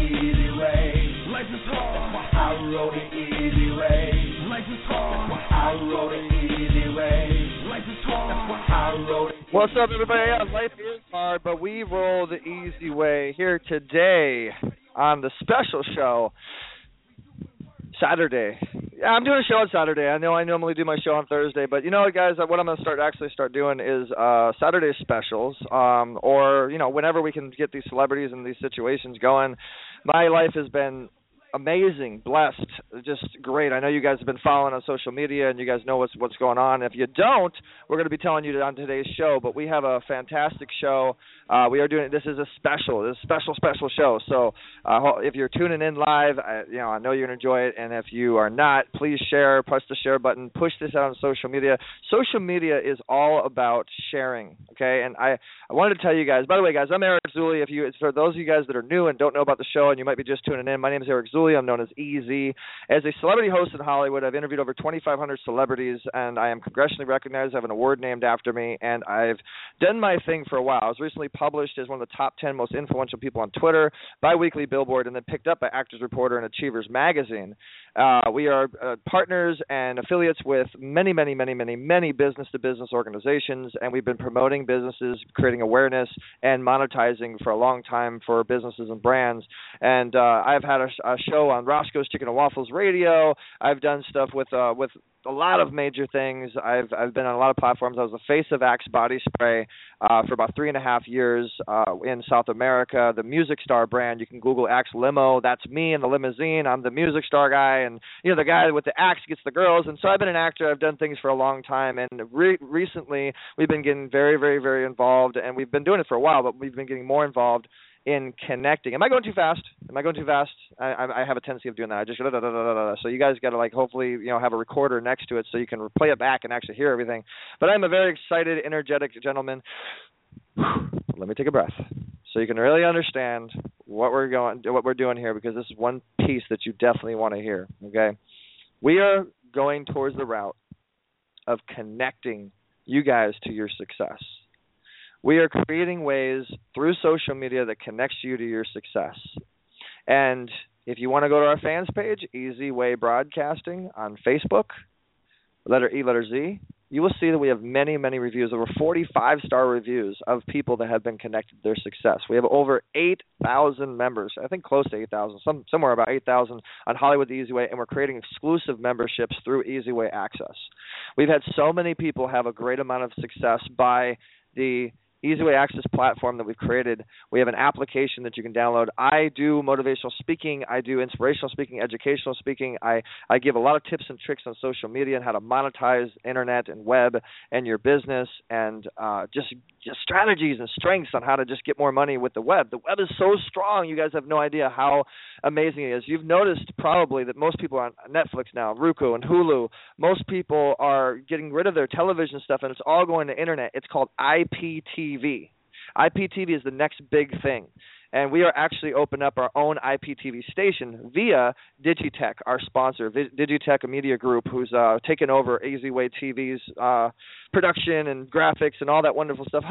easy way. Life is hard. I wrote it easy way. Life is hard. I wrote it easy way. Life is hard. I wrote it. What's up, everybody? Yeah, life is hard, but we roll the easy way here today on the special show. Saturday. Yeah, I'm doing a show on Saturday. I know I normally do my show on Thursday, but you know what, guys? What I'm going to start doing is Saturday specials, or you know, whenever we can get these celebrities and these situations going. My life has been amazing, blessed, just great. I know you guys have been following on social media, and you guys know what's going on. If you don't, we're going to be telling you on today's show. But we have a fantastic show. We are doing this is a special, special show. So if you're tuning in live, I know you're going to enjoy it. And if you are not, please share, press the share button, push this out on social media. Social media is all about sharing. Okay, and I wanted to tell you guys. By the way, guys, I'm Eric Zulli. For those of you guys that are new and don't know about the show, and you might be just tuning in, my name is Eric Zulli. I'm known as EZ. As a celebrity host in Hollywood, I've interviewed over 2,500 celebrities, and I am congressionally recognized. I have an award named after me, and I've done my thing for a while. I was recently published as one of the top 10 most influential people on Twitter, bi-weekly Billboard, and then picked up by Actors Reporter and Achievers Magazine. We are partners and affiliates with many business-to-business organizations, and we've been promoting businesses, creating awareness, and monetizing for a long time for businesses and brands. And I've had a show on Roscoe's Chicken and Waffles Radio. I've done stuff with a lot of major things. I've been on a lot of platforms. I was the face of Axe Body Spray for about 3.5 years in South America. The Music Star brand, you can Google Axe Limo. That's me in the limousine. I'm the Music Star guy, and the guy with the axe gets the girls. And so I've been an actor. I've done things for a long time, and recently we've been getting very involved, and we've been doing it for a while, but we've been getting more involved in connecting. Am I going too fast? I have a tendency of doing that. I just so you guys got to hopefully have a recorder next to it so you can play it back and actually hear everything. But I'm a very excited, energetic gentleman. Let me take a breath so you can really understand what we're doing here, because this is one piece that you definitely want to hear. Okay, we are going towards the route of connecting you guys to your success. We are creating ways through social media that connects you to your success. And if you want to go to our fans page, Easy Way Broadcasting on Facebook, letter E, letter Z, you will see that we have many reviews, over 45-star reviews of people that have been connected to their success. We have over 8,000 members, I think close to 8,000, somewhere about 8,000 on Hollywood the Easy Way, and we're creating exclusive memberships through Easy Way Access. We've had so many people have a great amount of success by the Easy Way Access platform that we've created. We have an application that you can download. I do motivational speaking. I do inspirational speaking, educational speaking. I give a lot of tips and tricks on social media and how to monetize internet and web and your business, and just strategies and strengths on how to just get more money with the web. The web is so strong. You guys have no idea how amazing it is. You've noticed probably that most people are on Netflix now, Roku and Hulu. Most people are getting rid of their television stuff, and it's all going to internet. It's called IPTV. IPTV is the next big thing. And we are actually opening up our own IPTV station via Digitech, our sponsor. Digitech, a media group who's taken over Easy Way TV's production and graphics and all that wonderful stuff.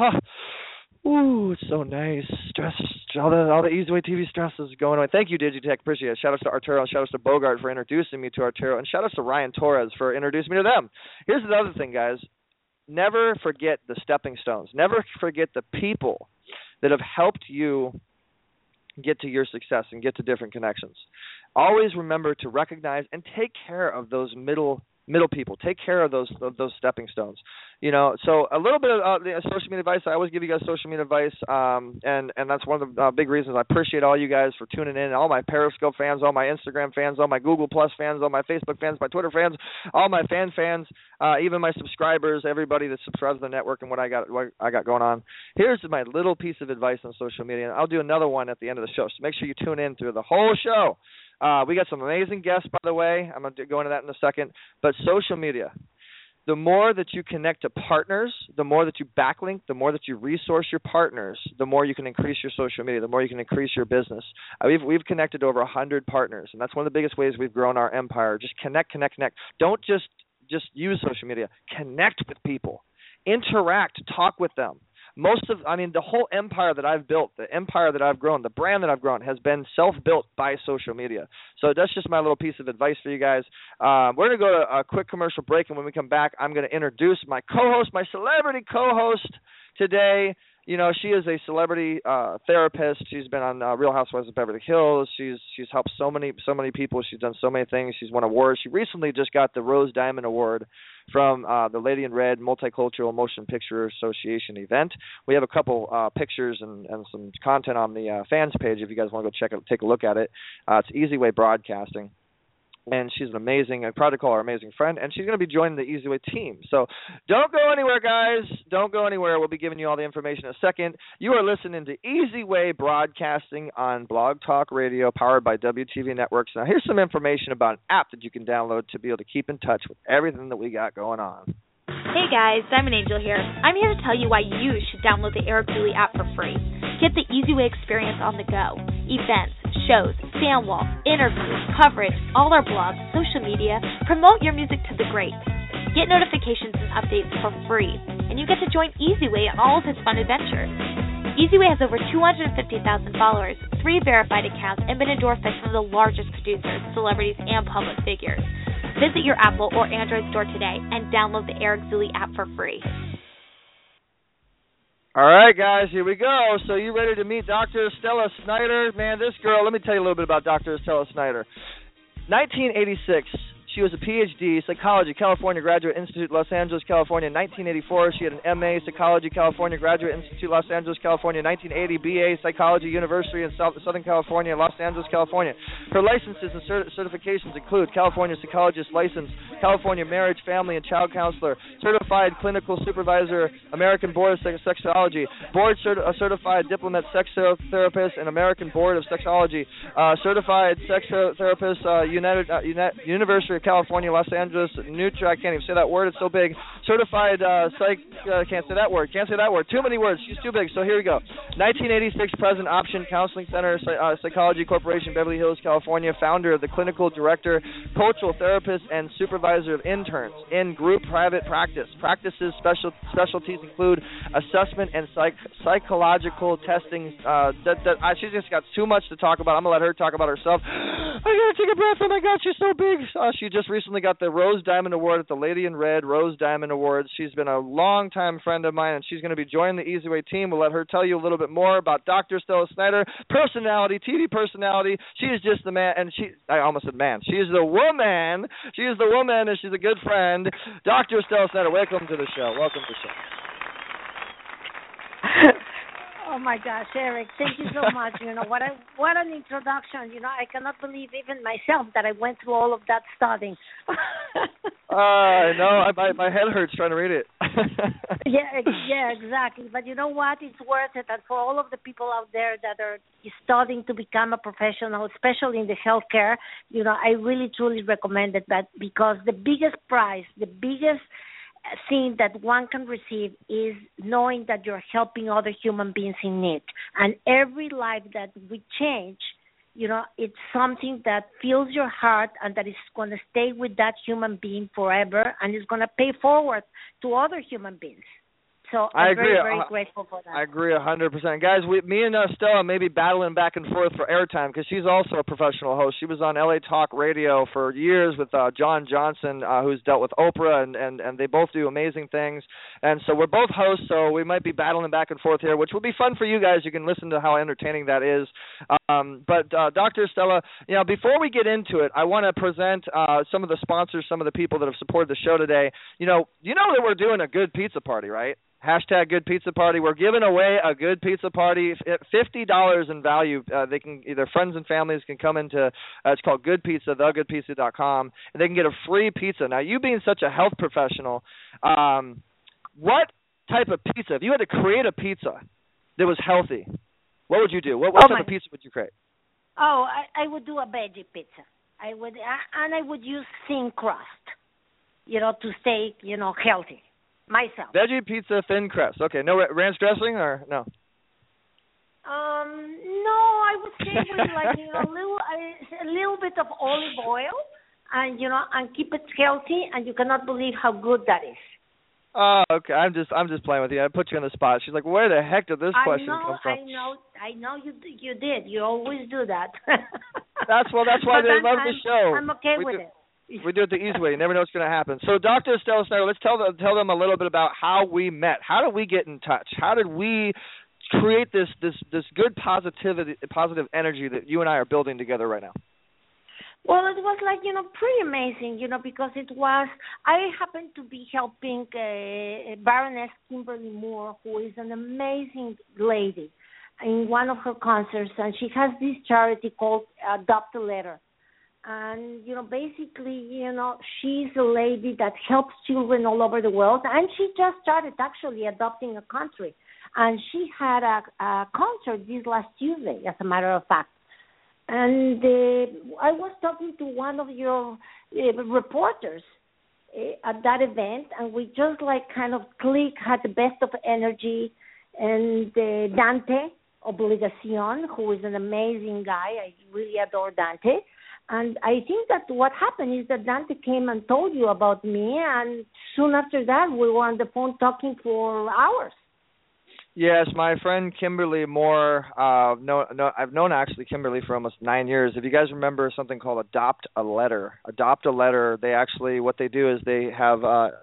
Ooh, it's so nice. Stress, all the Easy Way TV stress is going away. Thank you, Digitech. Appreciate it. Shout out to Arturo and shout out to Bogart for introducing me to Arturo, and shout out to Ryan Torres for introducing me to them. Here's the other thing, guys. Never forget the stepping stones. Never forget the people that have helped you get to your success and get to different connections. Always remember to recognize and take care of those middle people. Take care of those stepping stones. So a little bit of social media advice. I always give you guys social media advice, and that's one of the big reasons. I appreciate all you guys for tuning in, all my Periscope fans, all my Instagram fans, all my Google Plus fans, all my Facebook fans, my Twitter fans, all my fans, even my subscribers, everybody that subscribes to the network and what I got going on. Here's my little piece of advice on social media, and I'll do another one at the end of the show, so make sure you tune in through the whole show. We got some amazing guests, by the way. I'm going to go into that in a second. But social media, the more that you connect to partners, the more that you backlink, the more that you resource your partners, the more you can increase your social media, the more you can increase your business. We've connected over 100 partners, and that's one of the biggest ways we've grown our empire. Just connect. Don't just use social media. Connect with people. Interact. Talk with them. the whole empire that I've built, the empire that I've grown, the brand that I've grown has been self-built by social media. So that's just my little piece of advice for you guys. We're going to go to a quick commercial break, and when we come back, I'm going to introduce my co-host, my celebrity co-host today. You know, she is a celebrity therapist. She's been on Real Housewives of Beverly Hills. She's helped so many people. She's done so many things. She's won awards. She recently just got the Rose Diamond Award from the Lady in Red Multicultural Motion Picture Association event. We have a couple pictures and some content on the fans page if you guys want to go take a look at it. It's Easy Way Broadcasting. And she's an amazing, I'm proud to call her amazing friend, and she's going to be joining the Easy Way team. So don't go anywhere, guys. Don't go anywhere. We'll be giving you all the information in a second. You are listening to Easy Way Broadcasting on Blog Talk Radio, powered by WTV Networks. Now, here's some information about an app that you can download to be able to keep in touch with everything that we got going on. Hey guys, Diamond Angel here. I'm here to tell you why you should download the Eric Dooley app for free. Get the Easy Way experience on the go. Events, shows, fan wall, interviews, coverage, all our blogs, social media. Promote your music to the greats. Get notifications and updates for free. And you get to join Easy Way on all of his fun adventures. Easy Way has over 250,000 followers, 3 verified accounts, and been endorsed by some of the largest producers, celebrities, and public figures. Visit your Apple or Android store today and download the Eric Dooley app for free. All right, guys, here we go. So you ready to meet Dr. Estella Snyder? Man, this girl, let me tell you a little bit about Dr. Estella Snyder. 1986, she was a Ph.D. Psychology, California Graduate Institute, Los Angeles, California. In 1984, she had an M.A. Psychology, California Graduate Institute, Los Angeles, California. 1980, B.A. Psychology, University in Southern California, Los Angeles, California. Her licenses and certifications include California Psychologist License, California Marriage, Family, and Child Counselor, Certified Clinical Supervisor, American Board of Sexology, Board Certified Diplomat Sex Therapist, and American Board of Sexology, Certified Sex Therapist, University of California, Los Angeles, Nutra, I can't even say that word, it's so big. Certified can't say that word. Too many words, she's too big, so here we go. 1986, President Option Counseling Center, Psychology Corporation, Beverly Hills, California, founder of the Clinical Director, Cultural Therapist, and Supervisor of Interns in Group Private Practice. Practices specialties include assessment and psychological testing. She's just got too much to talk about. I'm going to let her talk about herself. I got to take a breath. Oh, my God, she's so big. She just recently got the Rose Diamond Award at the Lady in Red Rose Diamond Awards. She's been a long-time friend of mine, and she's going to be joining the Easy Way team. We'll let her tell you a little bit more about Dr. Estella Snyder, personality, TV personality. She is just the man, and I almost said man. She is the woman. She is the woman, and she's a good friend. Dr. Estella Snyder, welcome to the show. Welcome to the show. Oh my gosh, Eric, thank you so much. You know, what an introduction. You know, I cannot believe even myself that I went through all of that studying. I know. My head hurts trying to read it. Yeah, exactly. But you know what? It's worth it. And for all of the people out there that are studying to become a professional, especially in the healthcare, you know, I really, truly recommend it, that because the biggest prize, the biggest thing that one can receive is knowing that you're helping other human beings in need. And every life that we change, you know, it's something that fills your heart and that is going to stay with that human being forever and is going to pay forward to other human beings. So I'm very, very grateful for that. I agree 100%. Guys, me and Stella may be battling back and forth for airtime because she's also a professional host. She was on LA Talk Radio for years with John Johnson, who's dealt with Oprah, and they both do amazing things. And so we're both hosts, so we might be battling back and forth here, which will be fun for you guys. You can listen to how entertaining that is. But Dr. Stella, you know, before we get into it, I want to present some of the sponsors, some of the people that have supported the show today. You know that we're doing a good pizza party, right? Hashtag Good Pizza Party. We're giving away a good pizza party, $50 in value. They can either friends and families can come into. It's called Good Pizza, thegoodpizza.com, and they can get a free pizza. Now, you being such a health professional, what type of pizza? If you had to create a pizza that was healthy, what would you do? What type of pizza would you create? Oh, I would do a veggie pizza. I would use thin crust, you know, to stay, you know, healthy. Myself. Veggie pizza, thin crust. Okay, no ranch dressing or no? No, I would say with like a little bit of olive oil, and you know, and keep it healthy. And you cannot believe how good that is. Oh, okay. I'm just playing with you. I put you on the spot. She's like, where the heck did this question come from? I know you did. You always do that. That's why they love the show. I'm okay with it. We do it the easy way. You never know what's going to happen. So, Dr. Estela Snyder, let's tell them a little bit about how we met. How did we get in touch? How did we create this good positive energy that you and I are building together right now? Well, it was like, pretty amazing, because I happened to be helping Baroness Kimberly Moore, who is an amazing lady, in one of her concerts, and she has this charity called Adopt a Letter. And, basically, she's a lady that helps children all over the world, and she just started actually adopting a country. And she had a concert this last Tuesday, as a matter of fact. And I was talking to one of your reporters at that event, and we just kind of clicked, had the best of energy. And Dante Obligacion, who is an amazing guy, I really adore Dante. And I think that what happened is that Dante came and told you about me, and soon after that, we were on the phone talking for hours. Yes, my friend Kimberly Moore. I've known actually Kimberly for almost 9 years. If you guys remember something called Adopt a Letter, they actually what they do is they have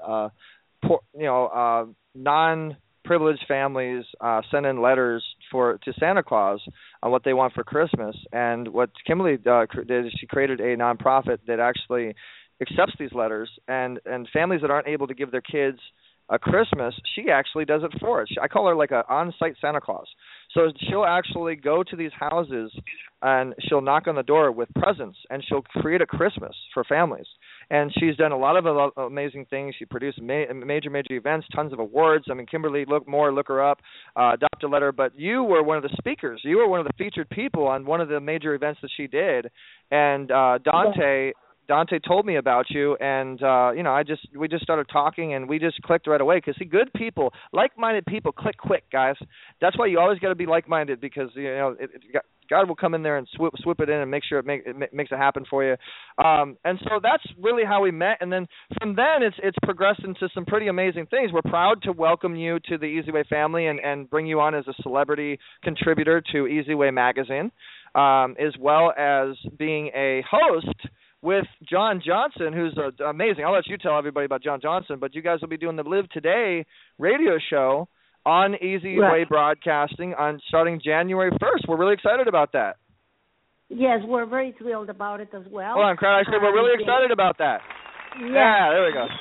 non-privileged families send in letters to Santa Claus on what they want for Christmas. And what Kimberly did is she created a nonprofit that actually accepts these letters, and families that aren't able to give their kids a Christmas, she actually does it for us. I call her like an on-site Santa Claus. So she'll actually go to these houses and she'll knock on the door with presents, and she'll create a Christmas for families. And she's done a lot of amazing things. She produced major events, tons of awards. I mean, Kimberly, look her up, Adopt a Letter. But you were one of the speakers. You were one of the featured people on one of the major events that she did. And Dante told me about you, and we just started talking, and we just clicked right away. Because good people, like-minded people, click quick, guys. That's why you always got to be like-minded, because God will come in there and swoop it in and make sure it makes it happen for you. And so that's really how we met. And then from then, it's progressed into some pretty amazing things. We're proud to welcome you to the Easy Way family and bring you on as a celebrity contributor to Easy Way magazine, as well as being a host with John Johnson, who's amazing. I'll let you tell everybody about John Johnson, but you guys will be doing the Live Today radio show on Easy Way Broadcasting starting January 1st. We're really excited about that. Yes, we're very thrilled about it as well. Hold on, crowd. I said we're really excited about that. Yeah, there we go.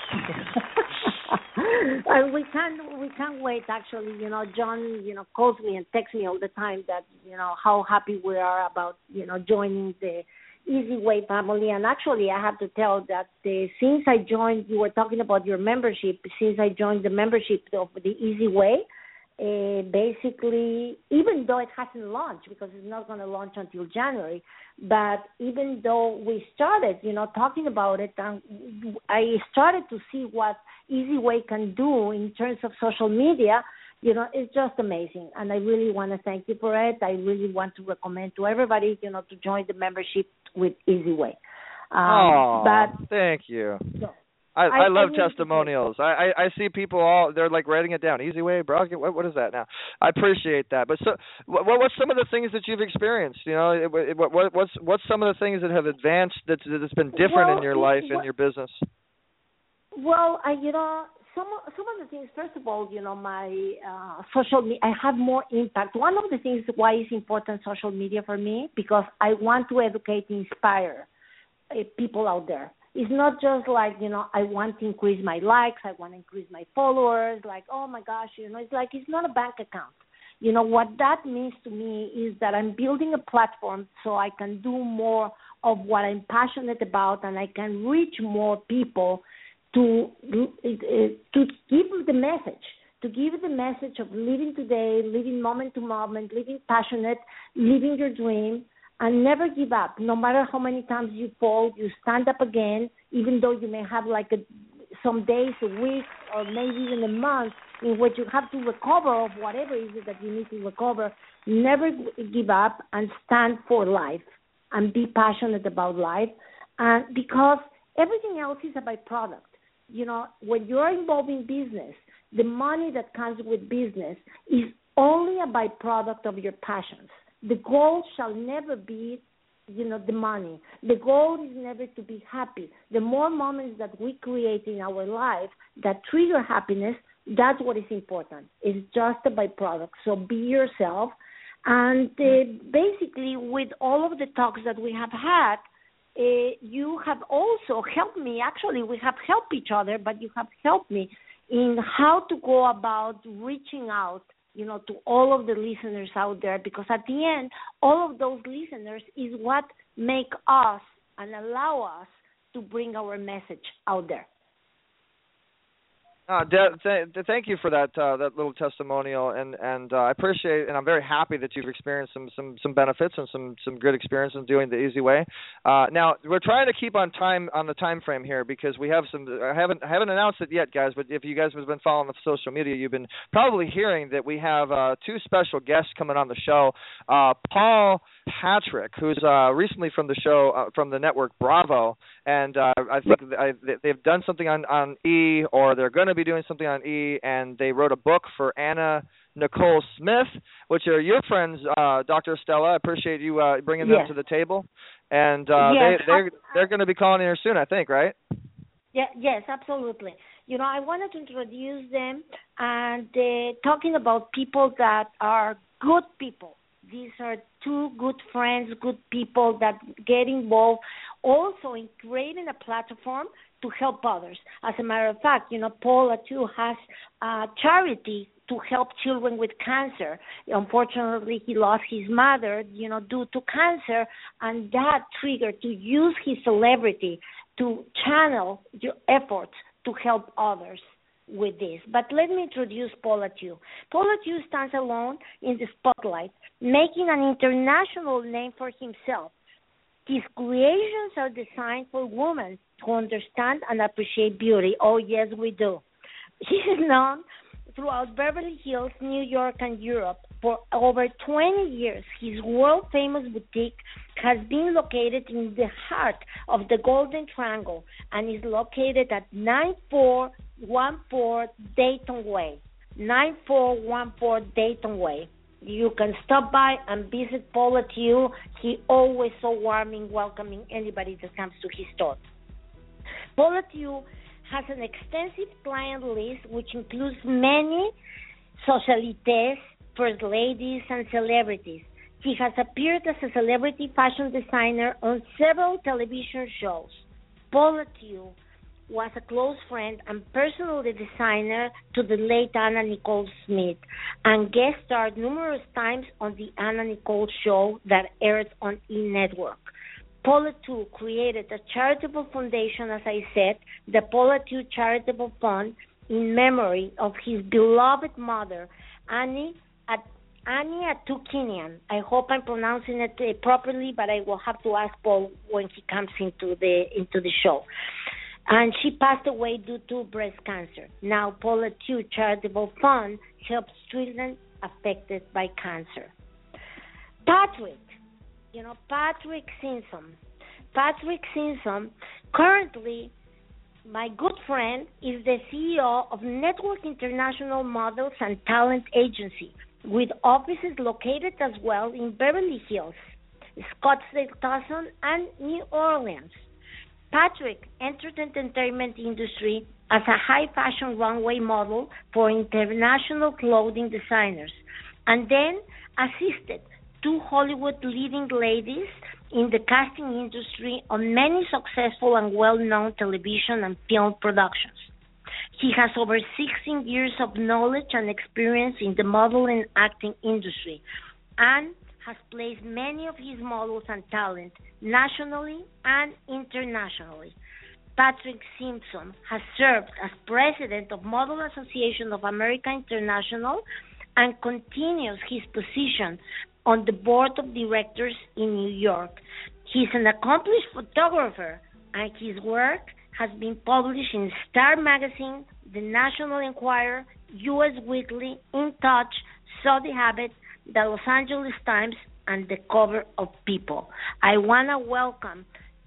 And we can't wait. Actually, John, calls me and texts me all the time that how happy we are about joining the Easy Way family. And actually, I have to tell that since I joined, you were talking about your membership. Since I joined the membership of the Easy Way, basically, even though it hasn't launched, because it's not going to launch until January, but even though we started, talking about it, and I started to see what Easy Way can do in terms of social media. It's just amazing, and I really want to thank you for it. I really want to recommend to everybody, to join the membership with Easy Way. Thank you. So, I love testimonials. I see people they're like writing it down. Easy Way, bro. What is that now? I appreciate that. But so, what's some of the things that you've experienced? What's some of the things that have advanced that's been different in your life and your business? Well, some of the things, first of all, my social media, I have more impact. One of the things why it's important social media for me, because I want to educate, inspire people out there. It's not just like, I want to increase my likes, I want to increase my followers, like, oh my gosh, it's like it's not a bank account. What that means to me is that I'm building a platform so I can do more of what I'm passionate about, and I can reach more people to give the message of living today, living moment to moment, living passionate, living your dream, and never give up. No matter how many times you fall, you stand up again, even though you may have some days, a week, or maybe even a month in which you have to recover of whatever it is that you need to recover. Never give up and stand for life and be passionate about life, and because everything else is a byproduct. when you're involved in business, the money that comes with business is only a byproduct of your passions. The goal shall never be, the money. The goal is never to be happy. The more moments that we create in our life that trigger happiness, that's what is important. It's just a byproduct. So be yourself. And basically, with all of the talks that we have had, you have also helped me. Actually, we have helped each other, but you have helped me in how to go about reaching out, to all of the listeners out there, because at the end, all of those listeners is what make us and allow us to bring our message out there. Thank you for that little testimonial, and I appreciate, and I'm very happy that you've experienced some benefits and some good experiences doing the easy way. Now we're trying to keep on the time frame here because we have I haven't announced it yet, guys. But if you guys have been following the social media, you've been probably hearing that we have two special guests coming on the show. Paul Patrick, who's recently from the show from the network Bravo, and I think they've done something on E, or they're going to be doing something on E, and they wrote a book for Anna Nicole Smith, which are your friends, Dr. Estella. I appreciate you bringing them to the table, and they're going to be calling here soon, I think, right? Yeah, yes, absolutely. I wanted to introduce them and talking about people that are good people. These are two good friends, good people that get involved also in creating a platform to help others. As a matter of fact, Paula too has a charity to help children with cancer. Unfortunately, he lost his mother, due to cancer, and that triggered to use his celebrity to channel your efforts to help others with this. But let me introduce Paula Tew. Paula Tew stands alone in the spotlight, making an international name for himself. His creations are designed for women to understand and appreciate beauty. Oh, yes, we do. He is known throughout Beverly Hills, New York, and Europe for over 20 years. His world-famous boutique has been located in the heart of the Golden Triangle and is located at 9414 Dayton Way. 9414 Dayton Way. You can stop by and visit Paula Tew. He always so warming, welcoming anybody that comes to his store. Paula Tew has an extensive client list, which includes many socialites, first ladies, and celebrities. He has appeared as a celebrity fashion designer on several television shows. Paula Tew was a close friend and personal designer to the late Anna Nicole Smith, and guest starred numerous times on the Anna Nicole Show that aired on E! Network. Paula Tew created a charitable foundation, as I said, the Paula Tew Charitable Fund, in memory of his beloved mother, Annie Atukinian. I hope I'm pronouncing it properly, but I will have to ask Paul when he comes into the show. And she passed away due to breast cancer. Now, Paula Tew Charitable Fund helps children affected by cancer. Patrick Simpson. Patrick Simpson, currently my good friend, is the CEO of Network International Models and Talent Agency, with offices located as well in Beverly Hills, Scottsdale, Tucson, and New Orleans. Patrick entered the entertainment industry as a high-fashion runway model for international clothing designers, and then assisted two Hollywood leading ladies in the casting industry on many successful and well-known television and film productions. He has over 16 years of knowledge and experience in the model and acting industry, and has placed many of his models and talent nationally and internationally. Patrick Simpson has served as president of Model Association of America International and continues his position on the board of directors in New York. He's an accomplished photographer, and his work has been published in Star Magazine, The National Enquirer, U.S. Weekly, In Touch, Saudi Habit, the Los Angeles Times, and the cover of People. I want to welcome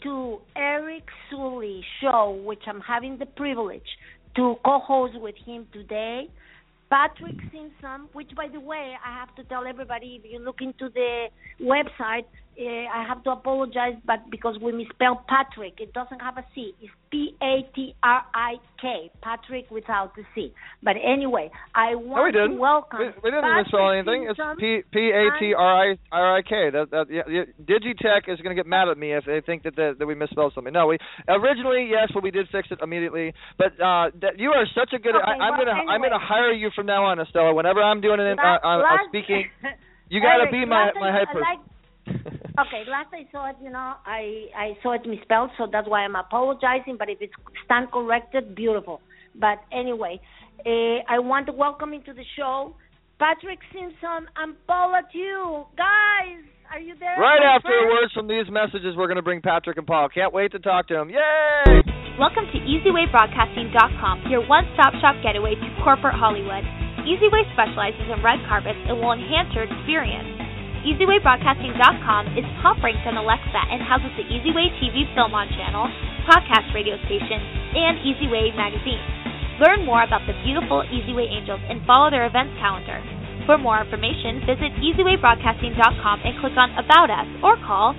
to Eric Sully's show, which I'm having the privilege to co-host with him today, Patrick Simpson, which, by the way, I have to tell everybody, if you look into the website, I have to apologize, but because we misspelled Patrick, it doesn't have a C. It's Patrik, Patrick without the C. But anyway, I want to welcome. We didn't misspell anything. It's Patrik. Digitech is going to get mad at me if they think that we misspelled something. No, we originally, yes, but we did fix it immediately. But you are such a good. Okay, I'm gonna hire you from now on, Estella. Whenever I'm doing it, speaking, you got to be my hyper. Okay, last I saw it, I saw it misspelled, so that's why I'm apologizing. But if it's stand corrected, beautiful. But anyway, I want to welcome into the show Patrick Simpson and Paula Tew. Guys, are you there? Right after words from these messages, we're going to bring Patrick and Paul. Can't wait to talk to them. Yay! Welcome to EasyWayBroadcasting.com, your one-stop shop getaway to corporate Hollywood. EasyWay specializes in red carpets and will enhance your experience. EasyWayBroadcasting.com is top-ranked on Alexa and houses the EasyWay TV Film On channel, podcast radio station, and EasyWay magazine. Learn more about the beautiful EasyWay Angels and follow their events calendar. For more information, visit EasyWayBroadcasting.com and click on About Us or call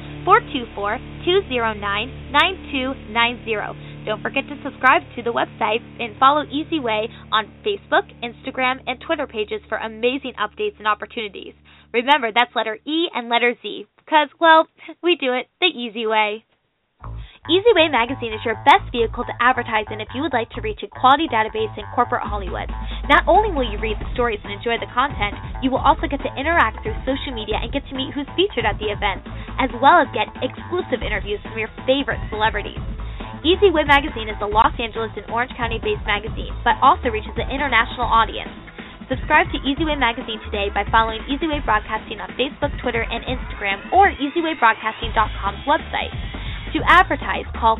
424-209-9290. Don't forget to subscribe to the website and follow EasyWay on Facebook, Instagram, and Twitter pages for amazing updates and opportunities. Remember, that's letter E and letter Z, because, well, we do it the easy way. EasyWay Magazine is your best vehicle to advertise in if you would like to reach a quality database in corporate Hollywood. Not only will you read the stories and enjoy the content, you will also get to interact through social media and get to meet who's featured at the event, as well as get exclusive interviews from your favorite celebrities. EasyWay Magazine is a Los Angeles and Orange County-based magazine, but also reaches an international audience. Subscribe to EasyWay Magazine today by following EasyWay Broadcasting on Facebook, Twitter, and Instagram, or EasyWayBroadcasting.com's website. To advertise, call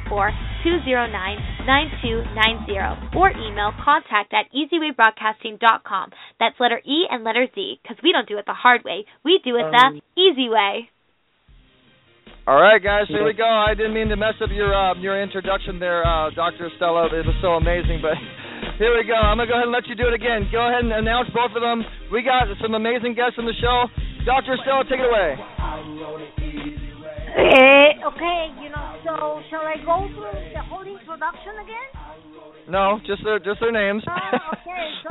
424-209-9290 or email contact@EasyWayBroadcasting.com. That's letter E and letter Z, because we don't do it the hard way. We do it the easy way. All right, guys, here we go. I didn't mean to mess up your introduction there, Dr. Estella. It was so amazing, but here we go. I'm going to go ahead and let you do it again. Go ahead and announce both of them. We got some amazing guests on the show. Dr. Estella, take it away. Okay, so shall I go through the whole introduction again? No, just their names. Okay. So,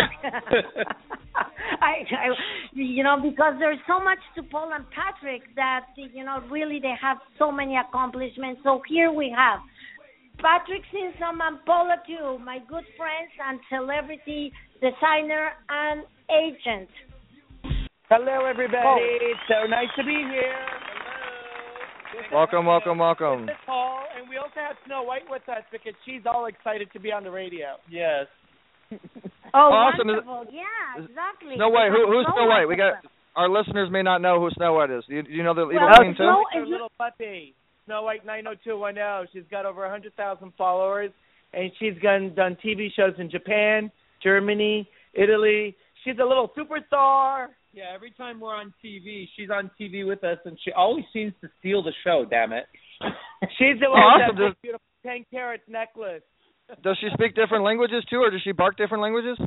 because there's so much to Paul and Patrick that, really they have so many accomplishments. So here we have Patrick Simpson and Paula Tew, my good friends and celebrity designer and agent. Hello, everybody. It's so nice to be here. Welcome. This is Paul, and we also have Snow White with us because she's all excited to be on the radio. Yes. Oh, awesome. Wonderful. Yeah, exactly. Snow White. Who's Snow White? We got our listeners may not know who Snow White is. Do you know the evil queen too? Her little puppy, Snow White 90210. She's got over 100,000 followers, and she's done TV shows in Japan, Germany, Italy. She's a little superstar. Yeah, every time we're on TV, she's on TV with us, and she always seems to steal the show, damn it. She's the one with that beautiful 10 carats necklace. Does she speak different languages, too, or does she bark different languages?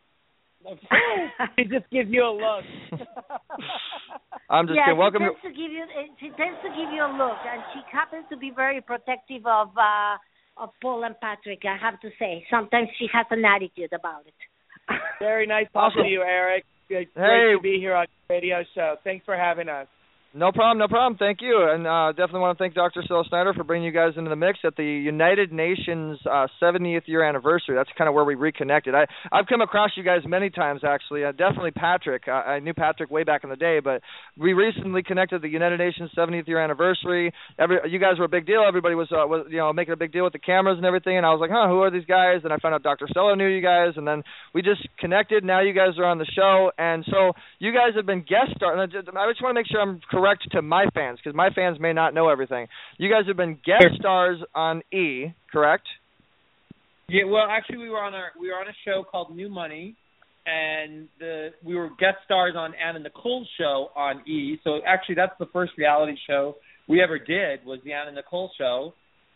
She just gives you a look. I'm just kidding. Welcome. She tends to give you a look, and she happens to be very protective of Paul and Patrick, I have to say. Sometimes she has an attitude about it. Very nice talking to you, Eric. It's great to be here on the radio show. Thanks for having us. No problem. Thank you. And definitely want to thank Dr. Stella Snyder for bringing you guys into the mix at the United Nations 70th year anniversary. That's kind of where we reconnected. I've come across you guys many times, actually. Definitely Patrick. I knew Patrick way back in the day, but we recently connected the United Nations 70th year anniversary. You guys were a big deal. Everybody was making a big deal with the cameras and everything, and I was like, who are these guys? And I found out Dr. Stella knew you guys, and then we just connected. Now you guys are on the show, and so you guys have been guest stars. I just want to make sure I'm correct to my fans, because my fans may not know everything. You guys have been guest stars on E, correct? Yeah, well, actually, we were on a show called New Money, and we were guest stars on Anna Nicole's show on E. So actually, that's the first reality show we ever did was the Anna Nicole show.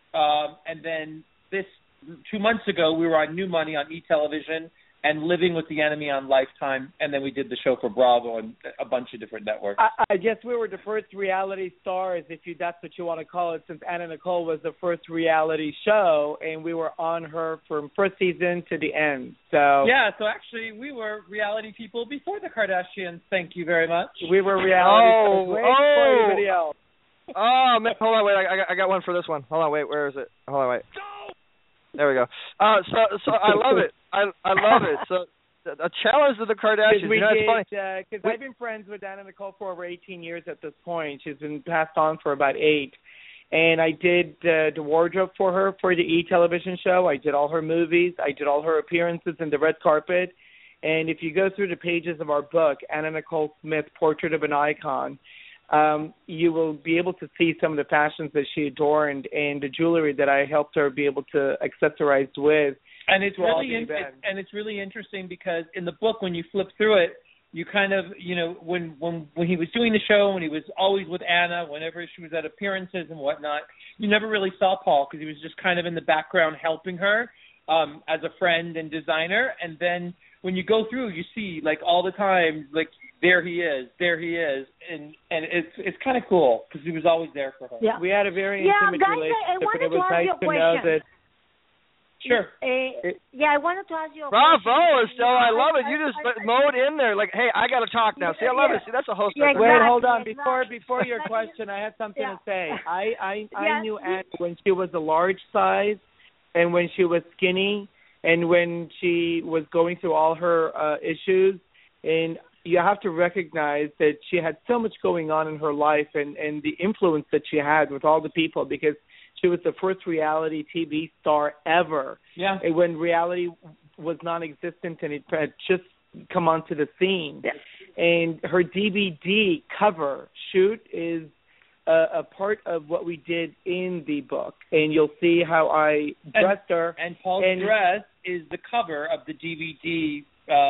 And then 2 months ago, we were on New Money on E! and Living with the Enemy on Lifetime, and then we did the show for Bravo and a bunch of different networks. I guess we were the first reality stars, if that's what you want to call it, since Anna Nicole was the first reality show, and we were on her from first season to the end. So so actually we were reality people before the Kardashians. Thank you very much. We were reality stars before anybody else. Oh, man, hold on, wait, I got one for this one. Hold on, wait, where is it? Hold on, wait. There we go. So I love it. I love it. So a challenge to the Kardashians. It's funny. Because I've been friends with Anna Nicole for over 18 years at this point. She's been passed on for about 8. And I did the wardrobe for her for the E! television show. I did all her movies. I did all her appearances in the red carpet. And if you go through the pages of our book, Anna Nicole Smith, Portrait of an Icon, you will be able to see some of the fashions that she adorned and the jewelry that I helped her be able to accessorize with. And it's really interesting because in the book, when you flip through it, you kind of, when he was doing the show, when he was always with Anna, whenever she was at appearances and whatnot, you never really saw Paul because he was just kind of in the background helping her as a friend and designer. And then when you go through, you see like all the time, like, there he is, and it's kind of cool because he was always there for her. Yeah. We had a very intimate relationship, and it was nice to know that. Sure. I wanted to ask you a Bravo, question. Estelle, I love it. You just mowed in there like, hey, I got to talk now. See, I love it. See, that's a host. Yeah, Wait, hold on. Before your question, I had something to say. I knew Anna when she was a large size and when she was skinny and when she was going through all her issues. And you have to recognize that she had so much going on in her life and the influence that she had with all the people because she was the first reality TV star ever. Yeah. When reality was non-existent and it had just come onto the scene. Yeah. And her DVD cover shoot is a part of what we did in the book. And you'll see how I dressed her. And Paul's dress is the cover of the DVD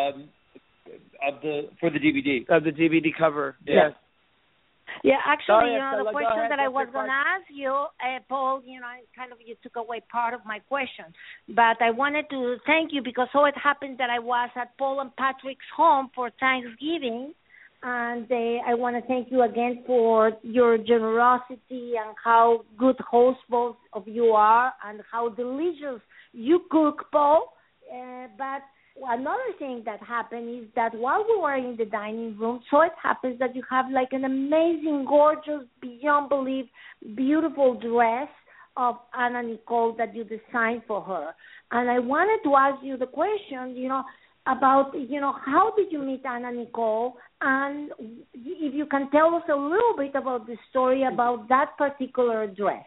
for the DVD. Of the DVD cover, yes. Yeah, actually, Sorry, the question that I was going to ask you, Paul, kind of you took away part of my question. But I wanted to thank you because so it happened that I was at Paul and Patrick's home for Thanksgiving. And I want to thank you again for your generosity and how good host both of you are and how delicious you cook, Paul. But another thing that happened is that while we were in the dining room, so it happens that you have like an amazing, gorgeous, beyond belief, beautiful dress of Anna Nicole that you designed for her. And I wanted to ask you the question, about, how did you meet Anna Nicole? And if you can tell us a little bit about the story about that particular dress.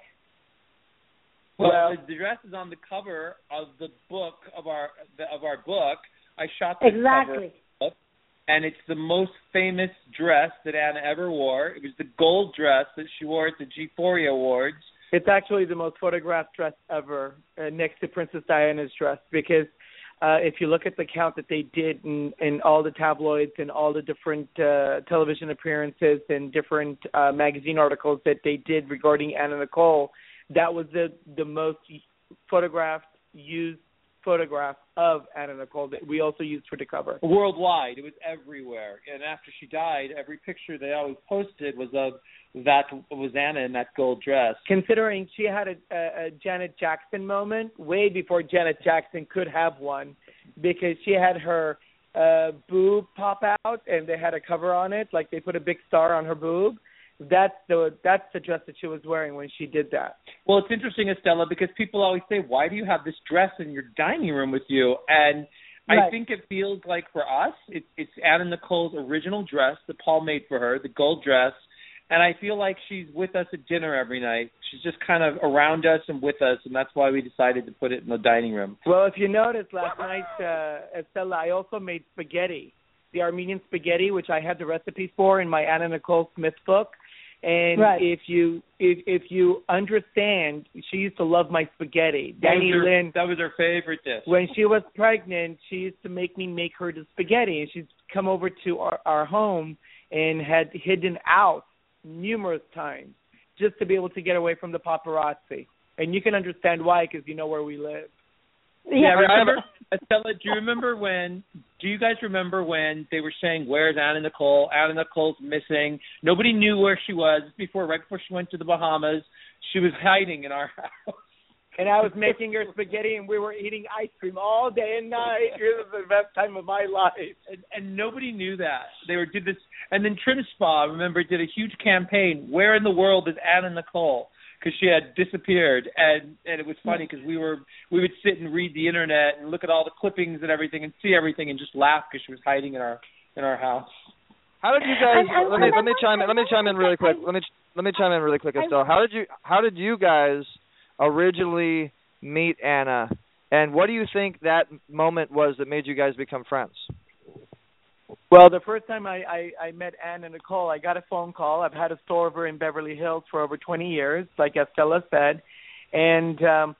Well, the dress is on the cover of the book of our book. I shot the cover up, and it's the most famous dress that Anna ever wore. It was the gold dress that she wore at the G4 Awards. It's actually the most photographed dress ever, next to Princess Diana's dress, because if you look at the count that they did in all the tabloids and all the different television appearances and different magazine articles that they did regarding Anna Nicole, that was the most used photograph of Anna Nicole that we also used for the cover. Worldwide. It was everywhere. And after she died, every picture they always posted was of Anna in that gold dress. Considering she had a Janet Jackson moment way before Janet Jackson could have one, because she had her boob pop out and they had a cover on it, like they put a big star on her boob. That's the dress that she was wearing when she did that. Well, it's interesting, Estella, because people always say, why do you have this dress in your dining room with you? And right. I think it feels like for us, it's Anna Nicole's original dress that Paul made for her, the gold dress. And I feel like she's with us at dinner every night. She's just kind of around us and with us, and that's why we decided to put it in the dining room. Well, if you noticed last night, Estella, I also made spaghetti, the Armenian spaghetti, which I had the recipe for in my Anna Nicole Smith book. And right. if you understand, she used to love my spaghetti. That was her favorite dish. When she was pregnant, she used to make her the spaghetti, and she'd come over to our home and had hidden out numerous times just to be able to get away from the paparazzi. And you can understand why, because you know where we live. Yeah, remember, Estella, do you guys remember when they were saying, where's Anna Nicole? Anna Nicole's missing. Nobody knew where she was right before she went to the Bahamas. She was hiding in our house. And I was making her spaghetti, and we were eating ice cream all day and night. It was the best time of my life. And nobody knew that. They did this. And then Trim Spa, remember, did a huge campaign, where in the world is Anna Nicole? Because she had disappeared, and it was funny because we would sit and read the internet and look at all the clippings and everything and see everything and just laugh because she was hiding in our house. How did you guys? Let me chime in really quick. Let me chime in really quick, Estelle. How did you guys originally meet Anna, and what do you think that moment was that made you guys become friends? Well, the first time I met Anna Nicole, I got a phone call. I've had a store over in Beverly Hills for over 20 years, like Estella said. And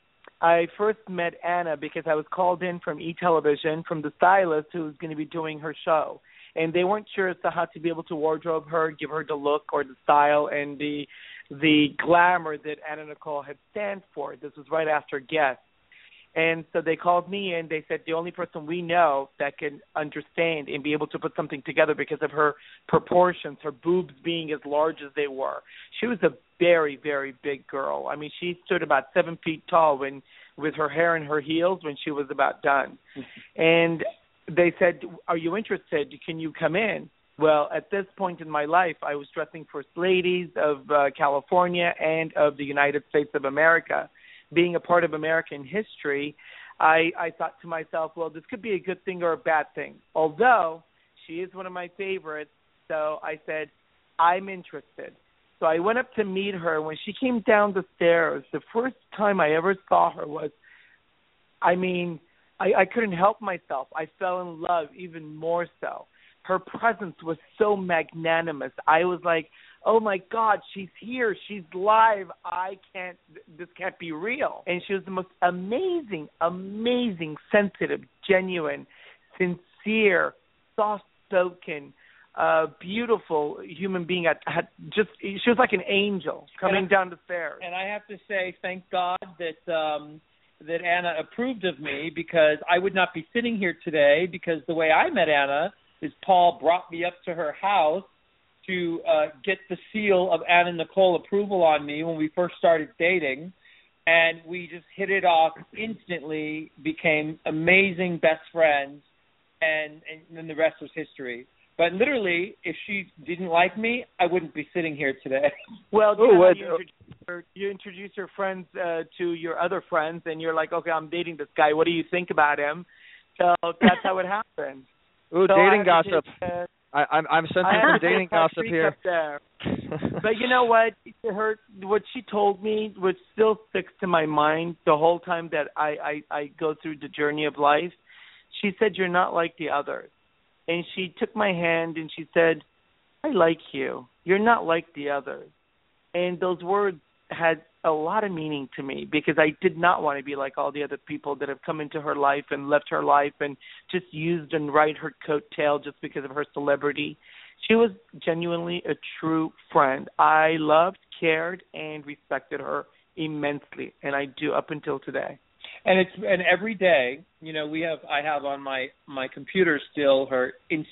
I first met Anna because I was called in from eTelevision from the stylist who was going to be doing her show. And they weren't sure as to how to be able to wardrobe her, give her the look or the style and the glamour that Anna Nicole had stand for. This was right after Guest. And so they called me and they said the only person we know that can understand and be able to put something together because of her proportions, her boobs being as large as they were. She was a very, very big girl. I mean, she stood about 7 feet tall with her hair in her heels when she was about done. And they said, are you interested? Can you come in? Well, at this point in my life, I was dressing First Ladies of California and of the United States of America. Being a part of American history, I thought to myself, well, this could be a good thing or a bad thing. Although she is one of my favorites, so I said, I'm interested. So I went up to meet her. When she came down the stairs, the first time I ever saw her was, I couldn't help myself. I fell in love even more so. Her presence was so magnanimous. I was like, oh, my God, she's here. She's live. This can't be real. And she was the most amazing, sensitive, genuine, sincere, soft-spoken, beautiful human being. She was like an angel coming down the stairs. And I have to say, thank God that Anna approved of me, because I would not be sitting here today, because the way I met Anna is Paul brought me up to her house to get the seal of Anna Nicole approval on me when we first started dating, and we just hit it off instantly, became amazing best friends, and then the rest was history. But literally, if she didn't like me, I wouldn't be sitting here today. Well, you introduce your friends to your other friends, and you're like, okay, I'm dating this guy. What do you think about him? So that's how it happened. Ooh, so dating gossip. I'm sensing some dating gossip here. But you know what? What she told me, which still sticks to my mind the whole time that I go through the journey of life, she said, you're not like the others. And she took my hand and she said, I like you. You're not like the others. And those words had a lot of meaning to me, because I did not want to be like all the other people that have come into her life and left her life and just used and ride her coattail just because of her celebrity. She was genuinely a true friend. I loved, cared, and respected her immensely, and I do up until today. And every day, I have on my computer still her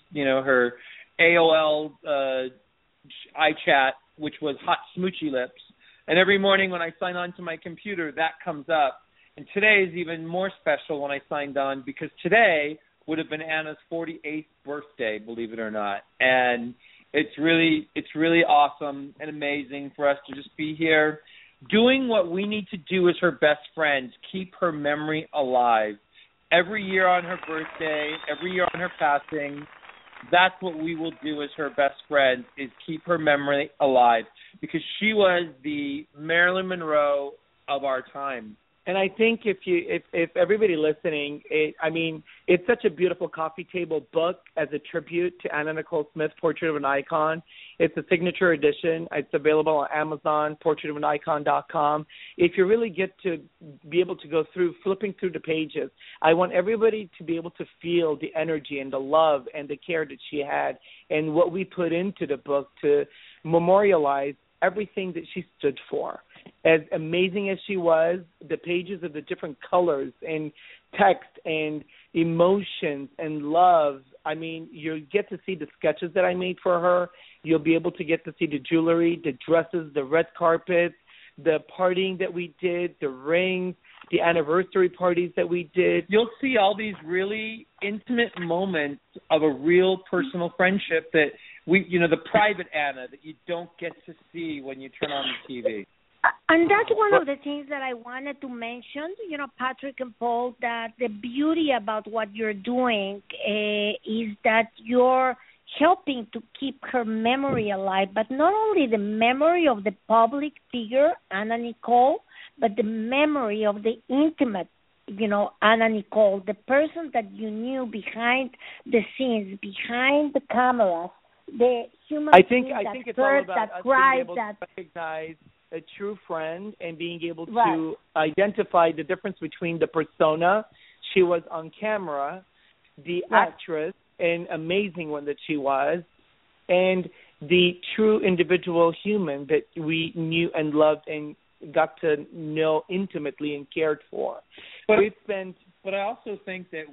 AOL iChat, which was Hot Smoochy Lips. And every morning when I sign on to my computer, that comes up. And today is even more special when I signed on, because today would have been Anna's 48th birthday, believe it or not. And it's really awesome and amazing for us to just be here doing what we need to do as her best friends, keep her memory alive. Every year on her birthday, every year on her passing, that's what we will do as her best friends, is keep her memory alive, because she was the Marilyn Monroe of our time. And I think if everybody listening, it's such a beautiful coffee table book as a tribute to Anna Nicole Smith, Portrait of an Icon. It's a signature edition. It's available on Amazon, portraitofanicon.com. If you really get to be able to go through, flipping through the pages, I want everybody to be able to feel the energy and the love and the care that she had, and what we put into the book to memorialize everything that she stood for. As amazing as she was, the pages of the different colors and text and emotions and love. I mean, you get to see the sketches that I made for her. You'll be able to get to see the jewelry, the dresses, the red carpets, the partying that we did, the rings, the anniversary parties that we did. You'll see all these really intimate moments of a real personal friendship that the private Anna that you don't get to see when you turn on the TV. And that's one of the things that I wanted to mention, Patrick and Paul, that the beauty about what you're doing is that you're helping to keep her memory alive, but not only the memory of the public figure, Anna Nicole, but the memory of the intimate, Anna Nicole, the person that you knew behind the scenes, behind the cameras, the human being it's all about that us cried, being able that to recognize a true friend and being able to identify the difference between the persona she was on camera, the actress, an amazing one that she was, and the true individual human that we knew and loved and got to know intimately and cared for. But I also think that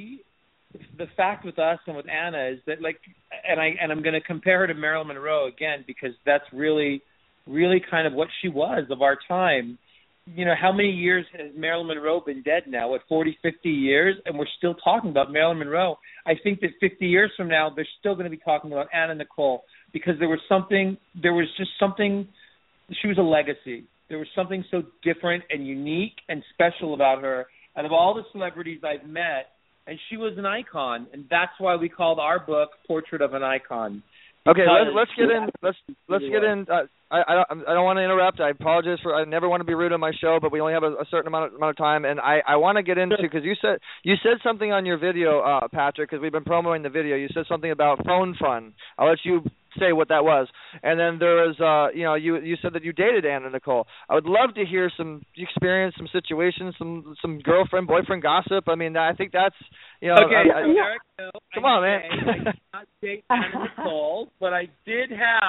the fact with us and with Anna is that, and I'm going to compare her to Marilyn Monroe again, because that's really, really kind of what she was of our time. How many years has Marilyn Monroe been dead now? 40, 50 years? And we're still talking about Marilyn Monroe. I think that 50 years from now, they're still going to be talking about Anna Nicole, because there was just something, she was a legacy. There was something so different and unique and special about her. Out of all the celebrities I've met, and she was an icon, and that's why we called our book Portrait of an Icon. Okay, let's get in. Let's get in. I don't want to interrupt. I apologize for. I never want to be rude on my show, but we only have a certain amount of time, and I want to get into, because you said something on your video, Patrick, because we've been promoting the video. You said something about phone fun. I'll let you say what that was, and then there was you said that you dated Anna Nicole. I would love to hear some experience, some situations, some girlfriend boyfriend gossip. I mean, I think that's Okay, Eric, no, come on, man. I did not date Anna Nicole, but I did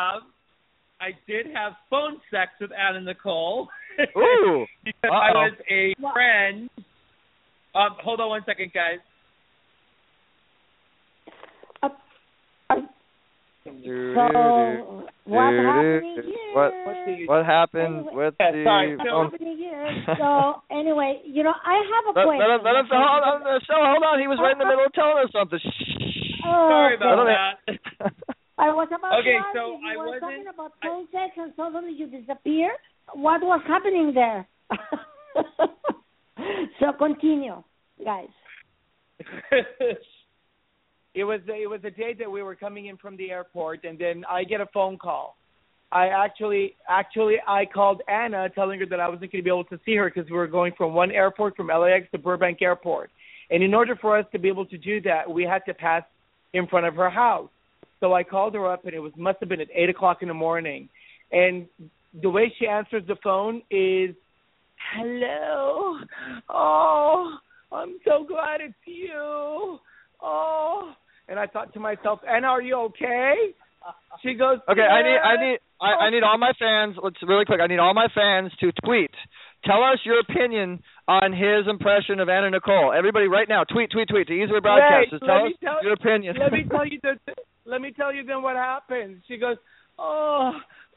have phone sex with Anna Nicole. Ooh. Because I was a friend. Hold on one second, guys. So what happened here? What happened with the phone? So anyway, I have a question. Hold on, he was right in the middle of telling us something. Sorry about that. I was about to ask so if you I were wasn't talking about phone sex and suddenly you disappear. What was happening there? So continue, guys. It was a day that we were coming in from the airport, and then I get a phone call. I called Anna, telling her that I wasn't going to be able to see her because we were going from one airport, from LAX to Burbank Airport. And in order for us to be able to do that, we had to pass in front of her house. So I called her up, and it must have been at 8 o'clock in the morning. And the way she answers the phone is, "Hello. Oh, I'm so glad it's you. Oh." And I thought to myself, "Anna, are you okay?" She goes, "Okay, yeah. I need all my fans. Let's really quick. I need all my fans to tweet. Tell us your opinion on his impression of Anna Nicole. Everybody, right now, tweet to Easyway Broadcasters. Tell us your opinion." Let me tell you then what happened. She goes, "Oh."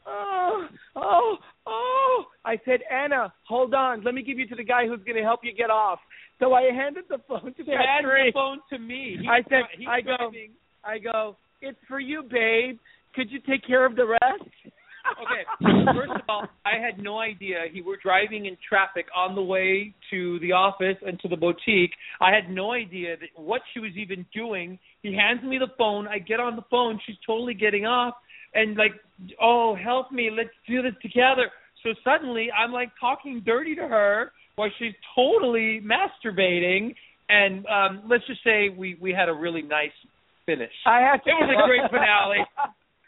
I said, "Anna, hold on. Let me give you to the guy who's going to help you get off." So I handed the phone to Patrick. Handed the phone to me. I go, "It's for you, babe. Could you take care of the rest?" Okay. First of all, I had no idea he were driving in traffic on the way to the office and to the boutique. I had no idea what she was even doing. He hands me the phone. I get on the phone. She's totally getting off. And "Oh, help me. Let's do this together." So suddenly I'm talking dirty to her while she's totally masturbating. And let's just say we had a really nice finish. It was a great finale.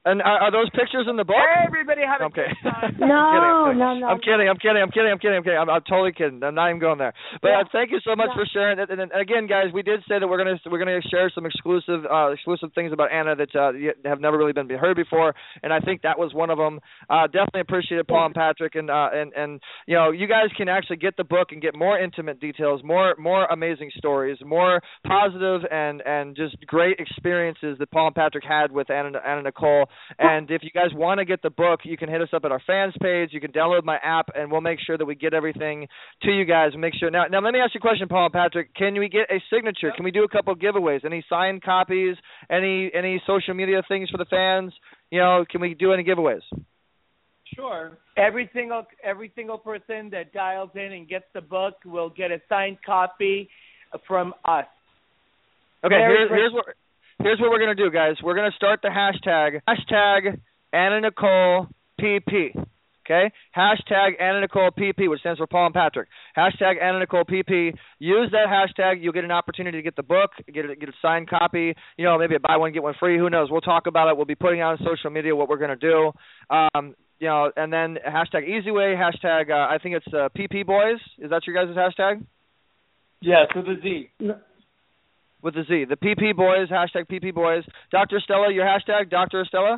And are those pictures in the book? Everybody had a good time. No. I'm kidding. I'm totally kidding. I'm not even going there. But thank you so much for sharing it. And again, guys, we did say that we're gonna share some exclusive things about Anna that have never really been heard before, and I think that was one of them. Definitely appreciated Paul and Patrick, and you know, you guys can actually get the book and get more intimate details, more amazing stories, more positive and just great experiences that Paul and Patrick had with Anna Nicole. And if you guys want to get the book, you can hit us up at our fans page. You can download my app, and we'll make sure that we get everything to you guys. Make sure now let me ask you a question, Paul and Patrick. Can we get a signature? Can we do a couple giveaways? Any signed copies? Any social media things for the fans? You know, can we do any giveaways? Sure. Every single person that dials in and gets the book will get a signed copy from us. Okay, here's what we're going to do, guys. We're going to start the hashtag Anna Nicole PP. Okay? Hashtag Anna Nicole PP, which stands for Paul and Patrick. Hashtag Anna Nicole PP. Use that hashtag. You'll get an opportunity to get the book, get a signed copy. You know, maybe a buy one, get one free. Who knows? We'll talk about it. We'll be putting out on social media what we're going to do. You know, and then hashtag EasyWay, hashtag, I think it's PP Boys. Is that your guys' hashtag? Yes, with a Z. With a Z. The PP Boys, hashtag PP Boys. Dr. Estella, your hashtag, Dr. Estella?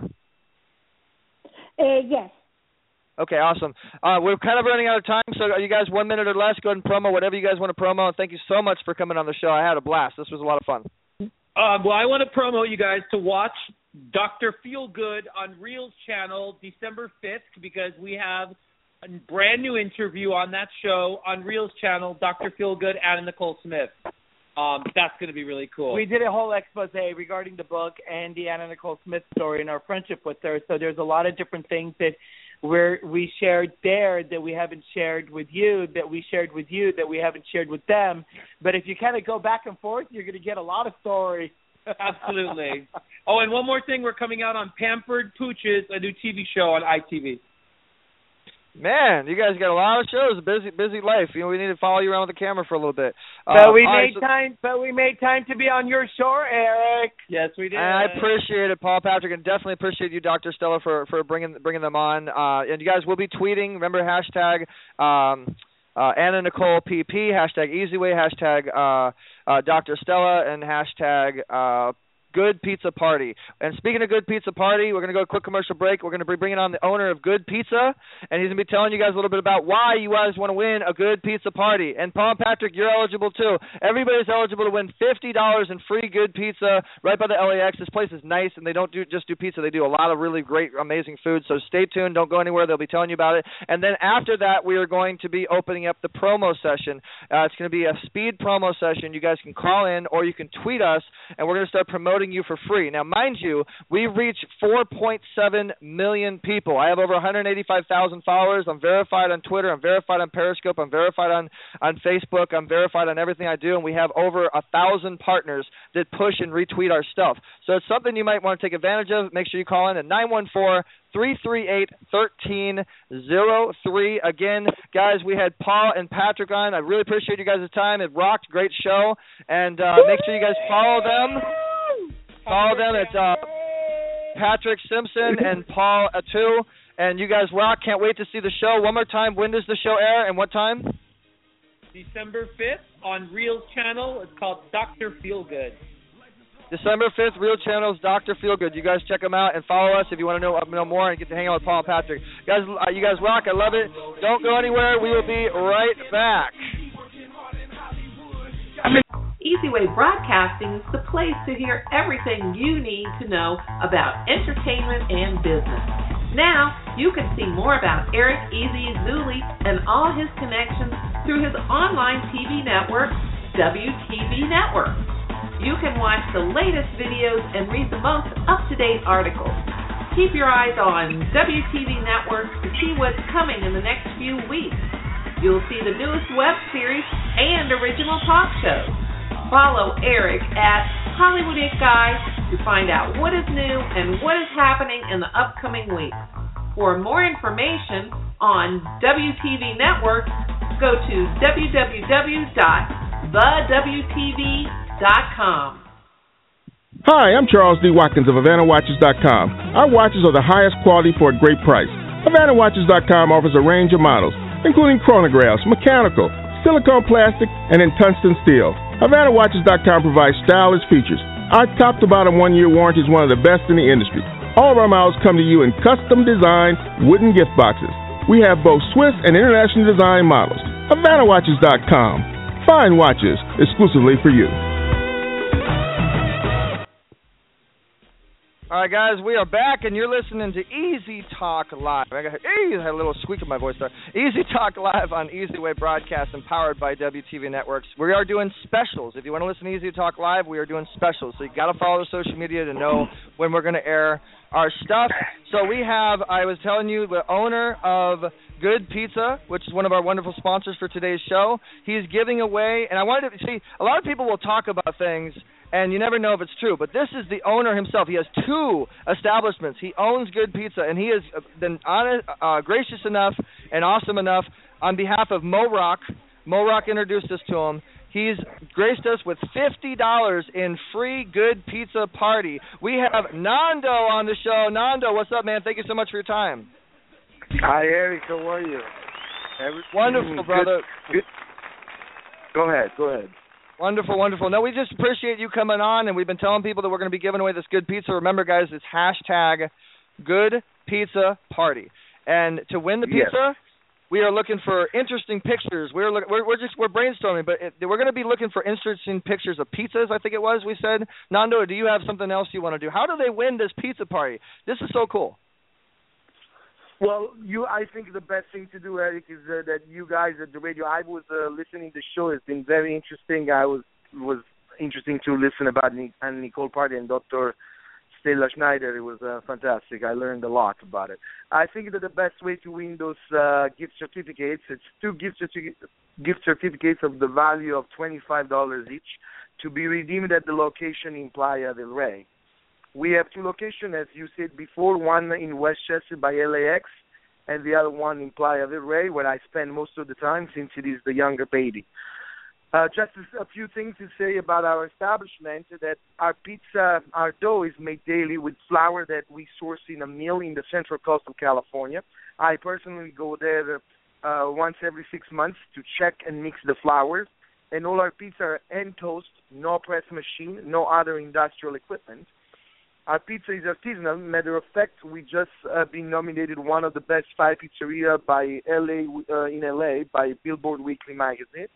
Yes. Okay, awesome. We're kind of running out of time, so you guys 1 minute or less, go ahead and promo whatever you guys want to promo, and thank you so much for coming on the show. I had a blast. This was a lot of fun. Well, I want to promote you guys to watch Dr. Feelgood on Reel's channel December 5th, because we have a brand new interview on that show on Reel's channel, Dr. Feelgood, Anna Nicole Smith. That's going to be really cool. We did a whole expose regarding the book and the Anna Nicole Smith story and our friendship with her. So there's a lot of different things that we shared there that we haven't shared with you, that we shared with you, that we haven't shared with them. But if you kind of go back and forth, you're going to get a lot of stories. Absolutely. Oh, and one more thing. We're coming out on Pampered Pooches, a new TV show on ITV. Man, you guys got a lot of shows, busy life. You know, we need to follow you around with the camera for a little bit. But we made time to be on your shore, Eric. Yes, we did. And I appreciate it, Paul, Patrick, and definitely appreciate you, Dr. Stella, for bringing them on. And you guys will be tweeting. Remember, hashtag Anna Nicole PP, hashtag EasyWay, hashtag Dr. Stella, and hashtag Good Pizza Party. And speaking of Good Pizza Party, we're going to go to a quick commercial break. We're going to be bringing on the owner of Good Pizza, and he's going to be telling you guys a little bit about why you guys want to win a Good Pizza Party. And Paul and Patrick, you're eligible too. Everybody's eligible to win $50 in free Good Pizza right by the LAX. This place is nice, and they don't just do pizza. They do a lot of really great, amazing food. So stay tuned. Don't go anywhere. They'll be telling you about it. And then after that, we are going to be opening up the promo session. It's going to be a speed promo session. You guys can call in or you can tweet us, and we're going to start promoting you for free. Now, mind you, we've reached 4.7 million people. I have over 185,000 followers. I'm verified on Twitter. I'm verified on Periscope. I'm verified on Facebook. I'm verified on everything I do, and we have over 1,000 partners that push and retweet our stuff. So it's something you might want to take advantage of. Make sure you call in at 914-338-1303. Again, guys, we had Paul and Patrick on. I really appreciate you guys' time. It rocked. Great show. And make sure you guys follow them. Follow them at Patrick Simpson and Paul Atu. And you guys rock. Can't wait to see the show. One more time, when does the show air and what time? December 5th on Reel's channel. It's called Dr. Feelgood. December 5th, Reel Channel's Dr. Feelgood. You guys check them out and follow us if you want to know more and get to hang out with Paul and Patrick. Guys, you guys rock. I love it. Don't go anywhere. We will be right back. EasyWay Broadcasting is the place to hear everything you need to know about entertainment and business. Now, you can see more about Eric Easy Zuli and all his connections through his online TV network, WTV Network. You can watch the latest videos and read the most up-to-date articles. Keep your eyes on WTV Network to see what's coming in the next few weeks. You'll see the newest web series and original talk shows. Follow Eric at Hollywood It Guy to find out what is new and what is happening in the upcoming weeks. For more information on WTV Network, go to www.thewtv.com. Hi, I'm Charles D. Watkins of HavanaWatches.com. Our watches are the highest quality for a great price. HavanaWatches.com offers a range of models, including chronographs, mechanical, silicone plastic, and in tungsten steel. HavanaWatches.com provides stylish features. Our top-to-bottom 1-year warranty is one of the best in the industry. All of our models come to you in custom-designed wooden gift boxes. We have both Swiss and international design models. HavanaWatches.com. Fine watches exclusively for you. All right, guys, we are back, and you're listening to Easy Talk Live. I had a little squeak in my voice there. Easy Talk Live on Easy Way Broadcast, empowered by WTV Networks. We are doing specials. If you want to listen to Easy Talk Live, we are doing specials. So you got to follow the social media to know when we're going to air our stuff. So we have, I was telling you, the owner of Good Pizza, which is one of our wonderful sponsors for today's show. He's giving away, and I wanted to see, a lot of people will talk about things, and you never know if it's true. But this is the owner himself. He has 2 establishments. He owns Good Pizza, and he has been honest, gracious enough and awesome enough on behalf of Mo Rock. Mo Rock introduced us to him. He's graced us with $50 in free Good Pizza party. We have Nando on the show. Nando, what's up, man? Thank you so much for your time. Hi, Eric. How are you? Wonderful, brother. Good. Go ahead. Wonderful, wonderful. No, we just appreciate you coming on, and we've been telling people that we're going to be giving away this Good Pizza. Remember, guys, it's hashtag Good Pizza Party. And to win the pizza, we are looking for interesting pictures. We're brainstorming, but we're going to be looking for interesting pictures of pizzas, I think it was, we said. Nando, do you have something else you want to do? How do they win this pizza party? This is so cool. Well, I think the best thing to do, Eric, is that you guys at the radio, I was listening to the show. It's been very interesting. I was interesting to listen about Nicole Party and Dr. Stella Schneider. It was fantastic. I learned a lot about it. I think that the best way to win those gift certificates, it's 2 gift certificates of the value of $25 each to be redeemed at the location in Playa del Rey. We have 2 locations, as you said before, one in Westchester by LAX and the other one in Playa del Rey, where I spend most of the time since it is the younger baby. Just a few things to say about our establishment, that our dough is made daily with flour that we source in a mill in the Central Coast of California. I personally go there once every 6 months to check and mix the flours. And all our pizza are hand toast, no press machine, no other industrial equipment. Our pizza is artisanal. Matter of fact, we just been nominated one of the best 5 pizzeria in LA by Billboard Weekly magazine.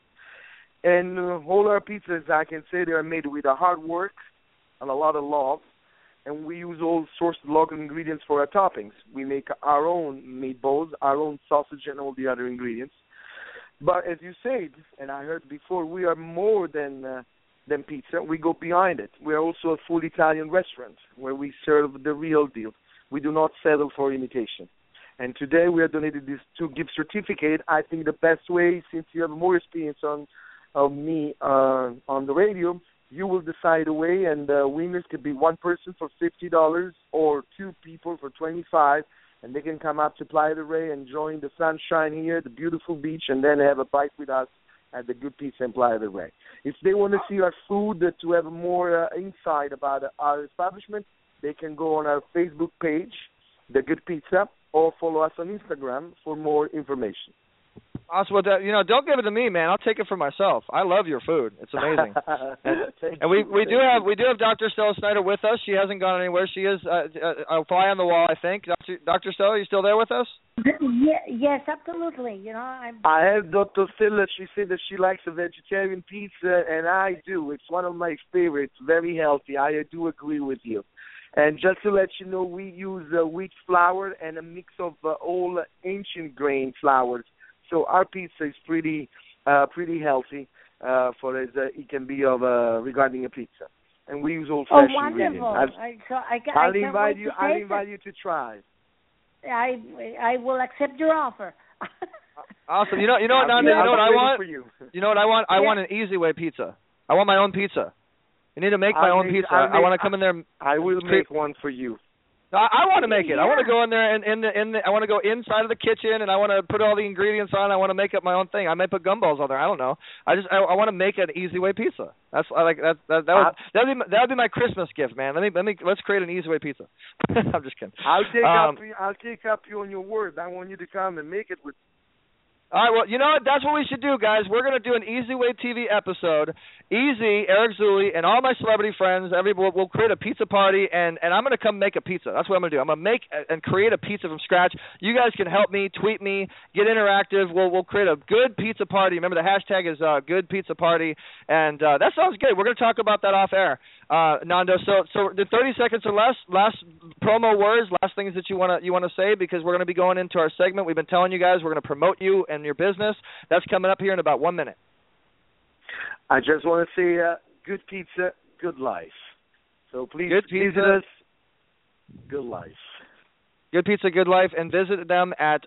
And all our pizzas, I can say, they are made with a hard work and a lot of love. And we use all sourced local ingredients for our toppings. We make our own meatballs, our own sausage, and all the other ingredients. But as you said, and I heard before, we are more than pizza. We go behind it. We are also a full Italian restaurant where we serve the real deal. We do not settle for imitation. And today we are donating these 2 gift certificates. I think the best way, since you have more experience of me on the radio, you will decide a way, and the winners could be 1 person for $50 or 2 people for $25, and they can come up to Playa del Rey and enjoy the sunshine here, the beautiful beach, and then have a bite with us at the Good Pizza in Playa del Rey. If they want to see our food, to have more insight about our establishment, they can go on our Facebook page, The Good Pizza, or follow us on Instagram for more information. Awesome. Well, don't give it to me, man. I'll take it for myself. I love your food. It's amazing. and we do have Dr. Stella Schneider with us. She hasn't gone anywhere. She is a fly on the wall, I think. Dr. Stella, are you still there with us? Yes, absolutely. I have Dr. Stella. She said that she likes a vegetarian pizza, and I do. It's one of my favorites. Very healthy. I do agree with you. And just to let you know, we use wheat flour and a mix of all ancient grain flours. So our pizza is pretty healthy for as it can be of regarding a pizza, and we use all fresh ingredients. I'll invite you to try. I will accept your offer. Awesome. You know what, Nando? You know what I want? You know what I want? I want an Easy Way pizza. I want my own pizza. You need to make my own pizza. I want to come in there. I will make one for you. I want to make it. I want to go in there and I want to go inside of the kitchen and I want to put all the ingredients on. I want to make up my own thing. I might put gumballs on there. I don't know. I want to make an Easy Way pizza. That'd be my Christmas gift, man. Let's create an Easy Way pizza. I'm just kidding. I'll take up you on your word. I want you to come and make it with. All right, well, you know what? That's what we should do, guys. We're going to do an Easy Way TV episode. Easy, Eric Zuley, and all my celebrity friends, we'll create a pizza party, and I'm going to come make a pizza. That's what I'm going to do. I'm going to make and create a pizza from scratch. You guys can help me, tweet me, get interactive. We'll create a good pizza party. Remember, the hashtag is good pizza party, and that sounds good. We're going to talk about that off air, Nando. So the 30 seconds or less, last promo words, last things that you want to say, because we're going to be going into our segment. We've been telling you guys we're going to promote you and your business. That's coming up here in about 1 minute. I just want to say good pizza, good life. So please visit us. Good life. Good pizza, good life, and visit them at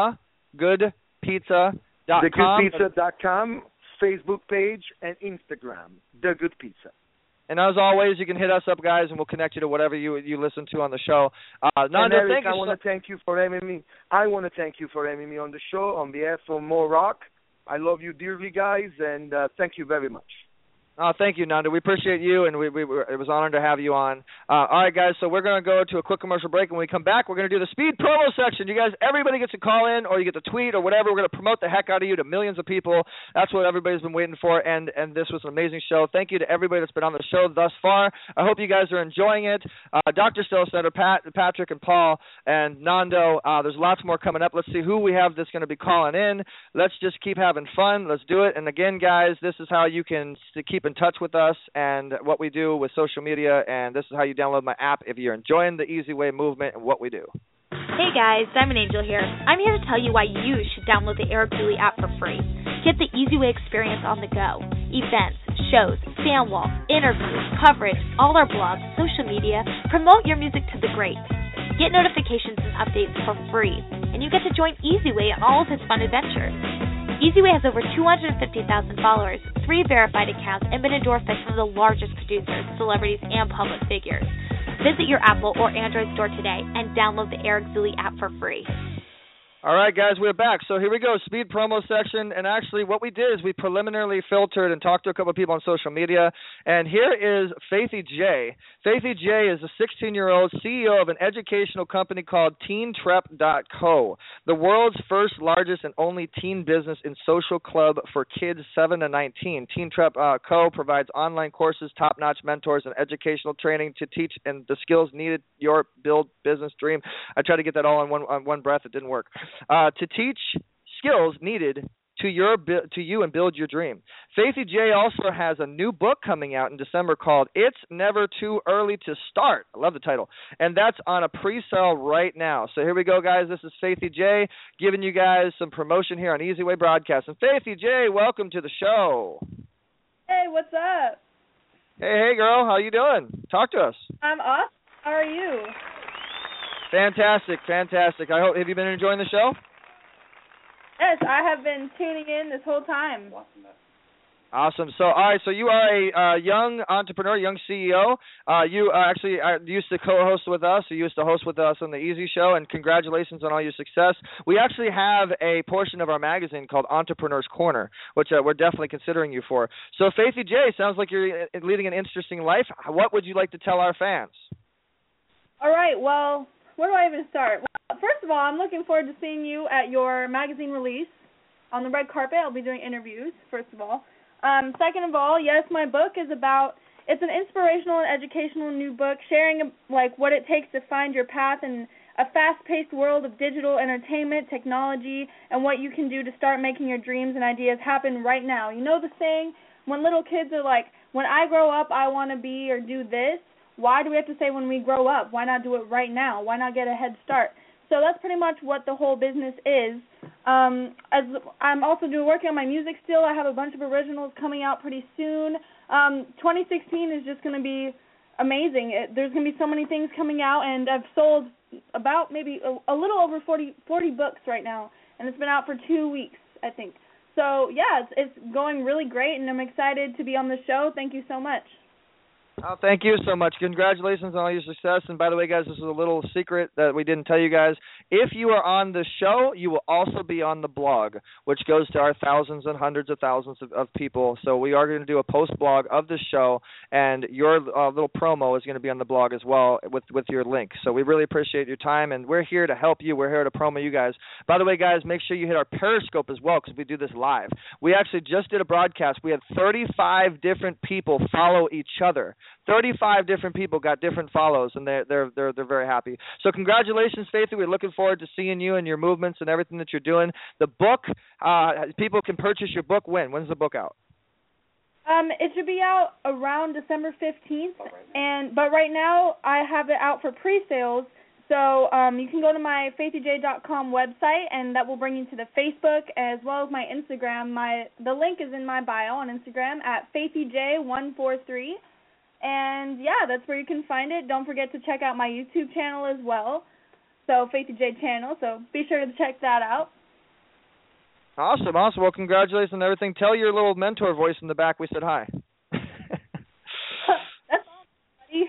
thegoodpizza.com. Thegoodpizza.com, Facebook page, and Instagram, The Good Pizza. And as always, you can hit us up, guys, and we'll connect you to whatever you listen to on the show. Nando, Eric, thank you. I want to thank you for having me. I want to thank you for having me on the show on behalf of More Rock. I love you dearly, guys, and thank you very much. Thank you, Nando. We appreciate you, and it was an honor to have you on. All right, guys, so we're going to go to a quick commercial break. When we come back, we're going to do the speed promo section. You guys, everybody gets to call in, or you get to tweet, or whatever. We're going to promote the heck out of you to millions of people. That's what everybody's been waiting for, and this was an amazing show. Thank you to everybody that's been on the show thus far. I hope you guys are enjoying it. Dr. Stella Center, Patrick and Paul, and Nando, there's lots more coming up. Let's see who we have that's going to be calling in. Let's just keep having fun. Let's do it. And again, guys, this is how you can keep in touch with us and what we do with social media, and this is how you download my app if you're enjoying the Easy Way movement and what we do. Hey guys, Diamond Angel here. I'm here to tell you why you should download the Eric Zuley app for free. Get the Easy Way experience on the go. Events, shows, fan wall, interviews, coverage, all our blogs, social media. Promote your music to the greats. Get notifications and updates for free, and you get to join Easy Way on all of his fun adventures. Easy Way has over 250,000 followers, 3 verified accounts, and been endorsed by some of the largest producers, celebrities, and public figures. Visit your Apple or Android store today and download the Eric Zuley app for free. All right, guys, we're back. So here we go, speed promo section. And actually what we did is we preliminarily filtered and talked to a couple of people on social media. And here is Faithy J. Faithy J is a 16-year-old CEO of an educational company called TeenTrep.co, the world's first, largest, and only teen business and social club for kids 7 to 19. TeenTrep.co provides online courses, top-notch mentors, and educational training to teach and the skills needed your build business dream. I tried to get that all on one breath. It didn't work. To teach skills needed to you and build your dream. Faithy J also has a new book coming out in December called It's Never Too Early to Start. I love the title. And that's on a pre-sale right now. So here we go, guys. This is Faithy J giving you guys some promotion here on Easy Way Broadcast. And Faithy J, welcome to the show. Hey, what's up? Hey, girl. How you doing? Talk to us. I'm awesome. How are you? Fantastic. Have you been enjoying the show? Yes, I have been tuning in this whole time. Awesome. So, all right. So you are a young entrepreneur, young CEO. You actually used to co-host with us. You used to host with us on the Easy Show, and congratulations on all your success. We actually have a portion of our magazine called Entrepreneur's Corner, which we're definitely considering you for. So, Faithy J, sounds like you're leading an interesting life. What would you like to tell our fans? All right. Well, where do I even start? Well, first of all, I'm looking forward to seeing you at your magazine release on the red carpet. I'll be doing interviews, first of all. Second of all, yes, my book is it's an inspirational and educational new book sharing like what it takes to find your path in a fast-paced world of digital entertainment, technology, and what you can do to start making your dreams and ideas happen right now. You know the saying, when little kids are like, when I grow up, I want to be or do this. Why do we have to say when we grow up? Why not do it right now? Why not get a head start? So that's pretty much what the whole business is. As I'm also working on my music still. I have a bunch of originals coming out pretty soon. 2016 is just going to be amazing. There's going to be so many things coming out, and I've sold about maybe a little over 40 books right now, and it's been out for 2 weeks, I think. So, yeah, it's going really great, and I'm excited to be on the show. Thank you so much. Oh, thank you so much. Congratulations on all your success. And by the way, guys, this is a little secret that we didn't tell you guys. If you are on the show, you will also be on the blog, which goes to our thousands and hundreds of thousands of people. So we are going to do a post blog of the show, and your little promo is going to be on the blog as well with your link. So we really appreciate your time, and we're here to help you. We're here to promo you guys. By the way, guys, make sure you hit our Periscope as well, because we do this live. We actually just did a broadcast. We had 35 different people follow each other. 35 different people got different follows, and they're very happy. So congratulations, Faithy. We're looking forward to seeing you and your movements and everything that you're doing. The book, people can purchase your book when? When's the book out? It should be out around December 15th, but right now I have it out for pre-sales. So you can go to my faithyj.com website, and that will bring you to the Facebook as well as my Instagram. The link is in my bio on Instagram at faithyj143. And, yeah, that's where you can find it. Don't forget to check out my YouTube channel as well, so Faithy J channel. So be sure to check that out. Awesome. Well, congratulations on everything. Tell your little mentor voice in the back we said hi. That's all, buddy.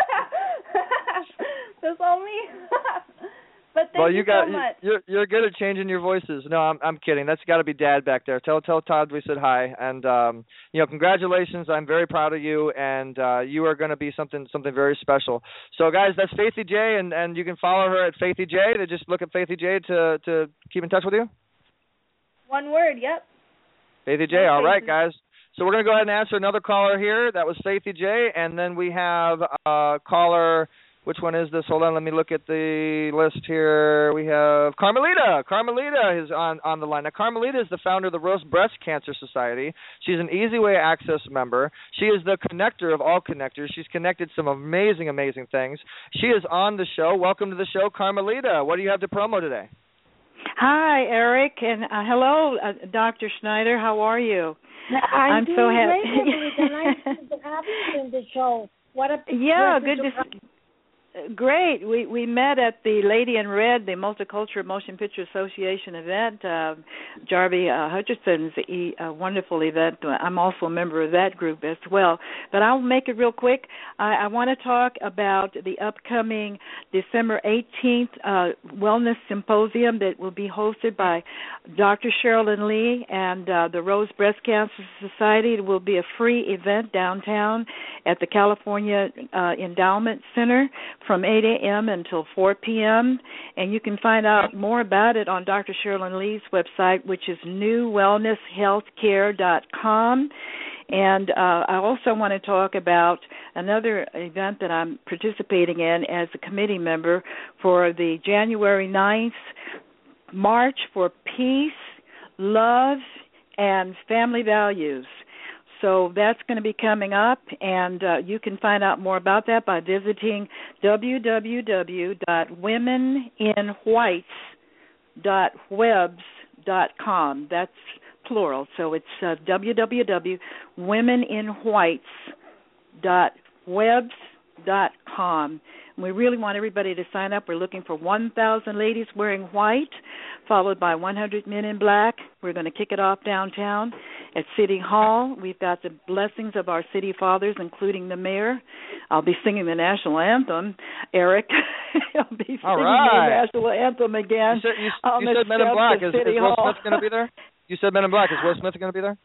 That's all me. But thank you so much. You're good at changing your voices. No, I'm kidding. That's got to be Dad back there. Tell Todd we said hi, and congratulations. I'm very proud of you, and you are going to be something very special. So guys, that's Faithy J, and you can follow her at Faithy J. To just look at Faithy J to keep in touch with you. One word. Yep. Faithy J. All right, guys. So we're going to go ahead and answer another caller here. That was Faithy J, and then we have caller. Which one is this? Hold on, let me look at the list here. We have Carmelita. Carmelita is on the line. Now, Carmelita is the founder of the Rose Breast Cancer Society. She's an Easy Way Access member. She is the connector of all connectors. She's connected some amazing, amazing things. She is on the show. Welcome to the show, Carmelita. What do you have to promo today? Hi, Eric, and hello, Dr. Schneider. How are you? I'm so happy. Nice to have you in the show. What a good to see. Great. We met at the Lady in Red, the Multicultural Motion Picture Association event. Jarvie Hutchinson's a wonderful event. I'm also a member of that group as well. But I'll make it real quick. I want to talk about the upcoming December 18th Wellness Symposium that will be hosted by Dr. Sherilyn Lee and the Rose Breast Cancer Society. It will be a free event downtown at the California Endowment Center from 8 a.m. until 4 p.m., and you can find out more about it on Dr. Sherilyn Lee's website, which is newwellnesshealthcare.com. And I also want to talk about another event that I'm participating in as a committee member for the January 9th March for Peace, Love, and Family Values. So that's going to be coming up, and you can find out more about that by visiting www.womeninwhites.webs.com. That's plural, so it's www.womeninwhites.webs.com. We really want everybody to sign up. We're looking for 1,000 ladies wearing white, followed by 100 men in black. We're going to kick it off downtown at City Hall. We've got the blessings of our city fathers, including the mayor. I'll be singing the national anthem, Eric. I'll be singing the national anthem again. You said Men in Black. Is Will Smith going to be there? You said Men in Black. Is Will Smith going to be there?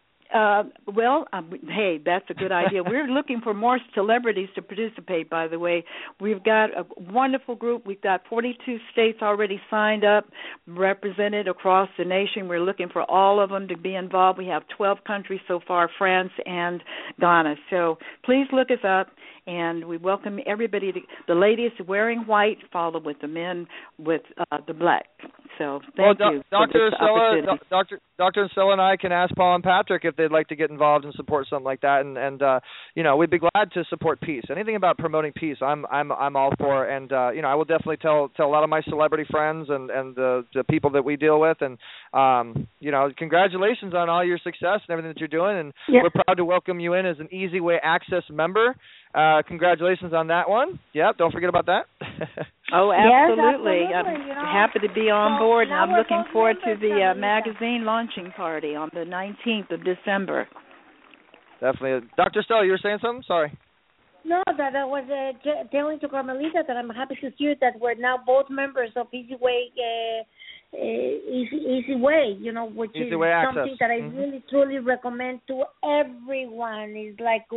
Hey, that's a good idea. We're looking for more celebrities to participate, by the way. We've got a wonderful group. We've got 42 states already signed up, represented across the nation. We're looking for all of them to be involved. We have 12 countries so far, France and Ghana. So please look us up, and we welcome everybody. The ladies wearing white, followed with the men with the black. So thank you. Dr. Insella and I can ask Paul and Patrick if they'd like to get involved and support something like that, and we'd be glad to support peace. Anything about promoting peace, I'm all for, and I will definitely tell a lot of my celebrity friends and the people that we deal with, and congratulations on all your success and everything that you're doing, and we're proud to welcome you in as an Easy Way Access member. Congratulations on that one. Yeah, don't forget about that. Oh, absolutely. I'm happy to be on board, and I'm looking forward to the magazine launching party on the 19th of December. Definitely. Dr. Stella, you were saying something? Sorry. No, that I was telling to Carmelita that I'm happy to hear that we're now both members of Easy Way, Easy Way, which Easy is Way something Access. that I really truly recommend to everyone. It's like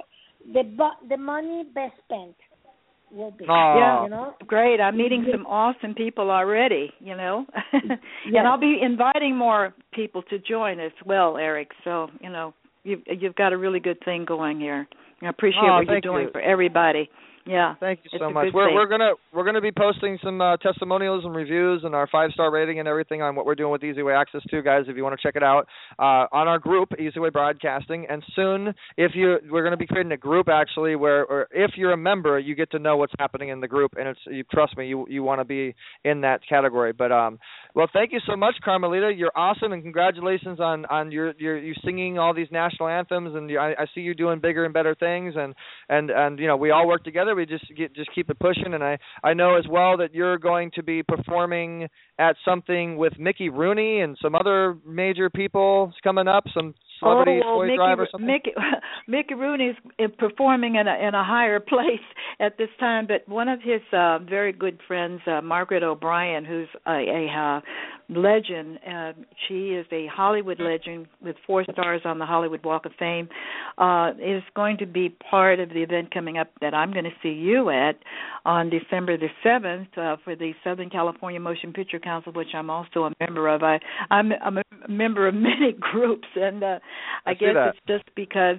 the money best spent will be. Yeah, great. I'm meeting some awesome people already, Yes. And I'll be inviting more people to join as well, Eric. So, you've got a really good thing going here. I appreciate what you're doing for everybody. Yeah. Thank you so it's much. We're gonna be posting some testimonials and reviews and our 5-star rating and everything on what we're doing with Easy Way Access too, guys. If you want to check it out on our group, Easy Way Broadcasting, and soon we're gonna be creating a group actually or if you're a member, you get to know what's happening in the group, and trust me, you want to be in that category. But well, thank you so much, Carmelita. You're awesome, and congratulations on you singing all these national anthems, and I see you doing bigger and better things, and we all work together. We just keep it pushing, and I know as well that you're going to be performing at something with Mickey Rooney and some other major people coming up, some celebrity toy drive or something. Mickey Rooney's performing in a higher place at this time, but one of his very good friends, Margaret O'Brien, who's a legend. She is a Hollywood legend with 4 stars on the Hollywood Walk of Fame. Is going to be part of the event coming up that I'm going to see you at on December the 7th for the Southern California Motion Picture Council, which I'm also a member of. I'm a member of many groups, and I guess it's just because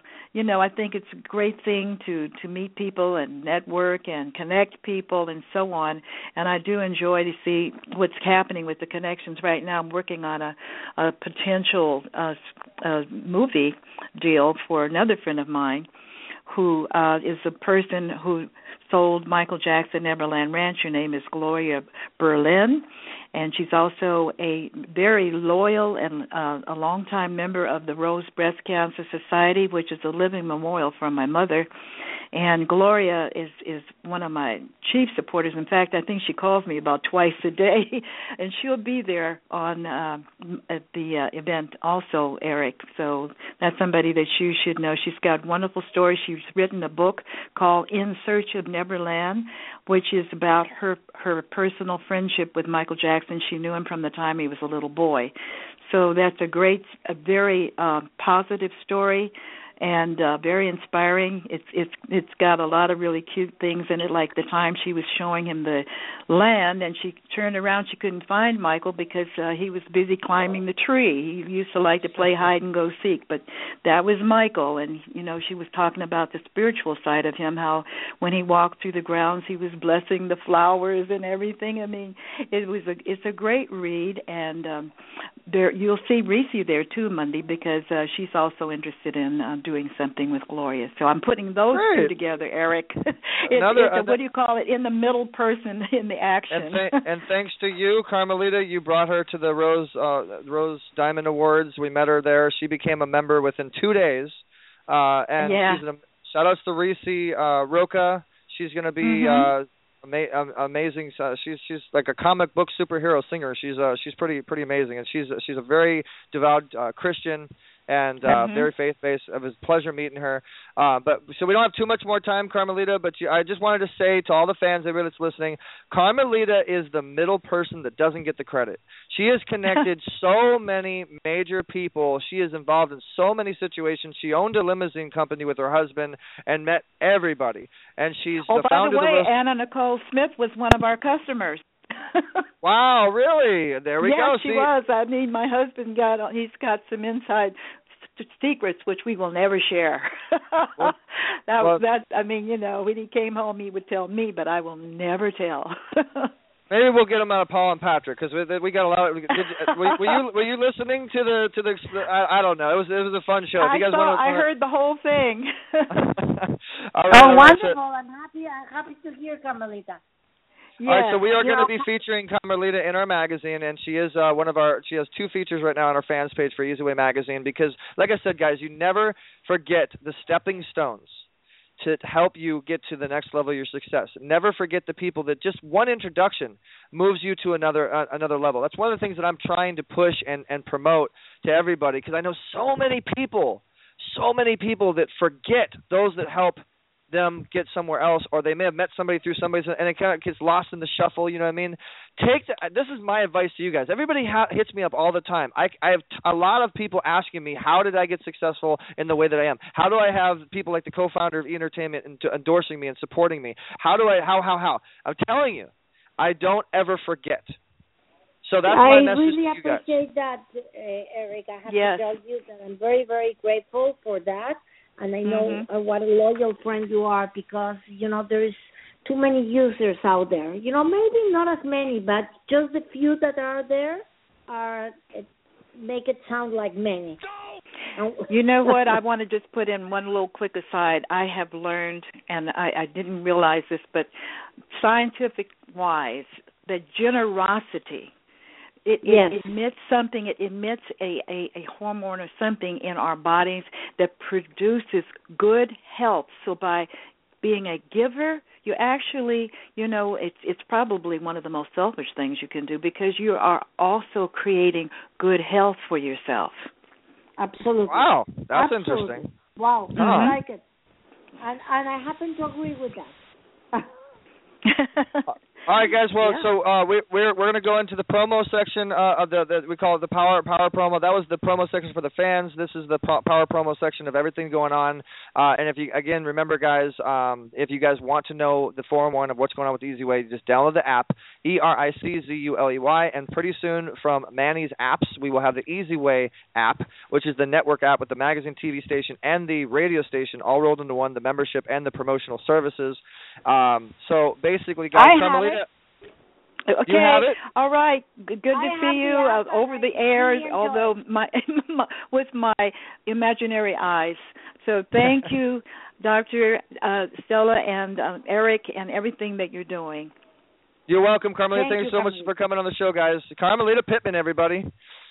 I think it's a great thing to meet people and network and connect people and so on. And I do enjoy to see what's happening with the connections right now. I'm working on a potential movie deal for another friend of mine who is a person who sold Michael Jackson Neverland Ranch. Her name is Gloria Berlin, and she's also a very loyal and a longtime member of the Rose Breast Cancer Society, which is a living memorial from my mother. And Gloria is one of my chief supporters. In fact, I think she calls me about twice a day, and she'll be there at the event also, Eric. So that's somebody that you should know. She's got wonderful stories. She's written a book called In Search of Neverland, which is about her personal friendship with Michael Jackson. She knew him from the time he was a little boy. So that's a very positive story. And very inspiring. It's got a lot of really cute things in it, like the time she was showing him the land, and she turned around, she couldn't find Michael because he was busy climbing the tree. He used to like to play hide and go seek, but that was Michael. And she was talking about the spiritual side of him, how when he walked through the grounds, he was blessing the flowers and everything. I mean, it's a great read, and you'll see Reese there too Monday because she's also interested in doing something with Gloria. So I'm putting those two together, Eric. What do you call it? In the middle person in the action. And thanks to you, Carmelita, you brought her to the Rose Diamond Awards. We met her there. She became a member within 2 days. She's shout outs to Reese Roca. She's going to be amazing. She's like a comic book superhero singer. She's pretty amazing, and she's a very devout Christian and very faith-based. It was a pleasure meeting her. But so we don't have too much more time, Carmelita, but I just wanted to say to all the fans, everybody that's listening, Carmelita is the middle person that doesn't get the credit. She has connected so many major people. She is involved in so many situations. She owned a limousine company with her husband and met everybody. And she's the founder by the way, of the Anna Nicole Smith was one of our customers. Wow, really? There we go. She was. I mean, my husband he's got some inside secrets which we will never share. I mean, when he came home, he would tell me, but I will never tell. Maybe we'll get him out of Paul and Patrick because we got a lot. Were you listening to the? I don't know. It was a fun show. I heard the whole thing. All right, wonderful! I'm happy to hear, Carmelita. Yes. All right, so we are going to be featuring Carmelita in our magazine, and she is she has 2 features right now on our fans page for Easy Way Magazine because, like I said, guys, you never forget the stepping stones to help you get to the next level of your success. Never forget the people that just one introduction moves you to another level. That's one of the things that I'm trying to push and promote to everybody because I know so many people that forget those that help them get somewhere else, or they may have met somebody through somebody's, and it kind of gets lost in the shuffle. You know what I mean? This is my advice to you guys. Everybody hits me up all the time. I have a lot of people asking me, how did I get successful in the way that I am? How do I have people like the co-founder of E-Entertainment endorsing me and supporting me? How? I'm telling you, I don't ever forget. So that's my message to you guys. I really appreciate that, Eric. I have to tell you that I'm very, very grateful for that. And I know what a loyal friend you are, because, there's too many users out there. Maybe not as many, but just the few that are there make it sound like many. You know what? I want to just put in one little quick aside. I have learned, and I didn't realize this, but scientific-wise, that generosity, it emits something. It emits a hormone or something in our bodies that produces good health. So by being a giver, you actually, it's probably one of the most selfish things you can do, because you are also creating good health for yourself. Absolutely. Wow, that's interesting. Wow, I like it, and I happen to agree with that. All right, guys. Well, so we're going to go into the promo section of the we call it the power promo. That was the promo section for the fans. This is the power promo section of everything going on. And if you remember, guys, if you guys want to know the 4-in-1 of what's going on with Easy Way, just download the app, ERICZULEY, and pretty soon from Manny's apps, we will have the Easy Way app, which is the network app with the magazine, TV station, and the radio station all rolled into one, the membership and the promotional services. So basically, guys, Carmelita. Okay. You have it? All right. Good to see you over the air, although with my imaginary eyes. So thank you, Dr. Stella and Eric, and everything that you're doing. You're welcome, Carmelita. Thank you so much for coming on the show, guys. Carmelita Pittman, everybody.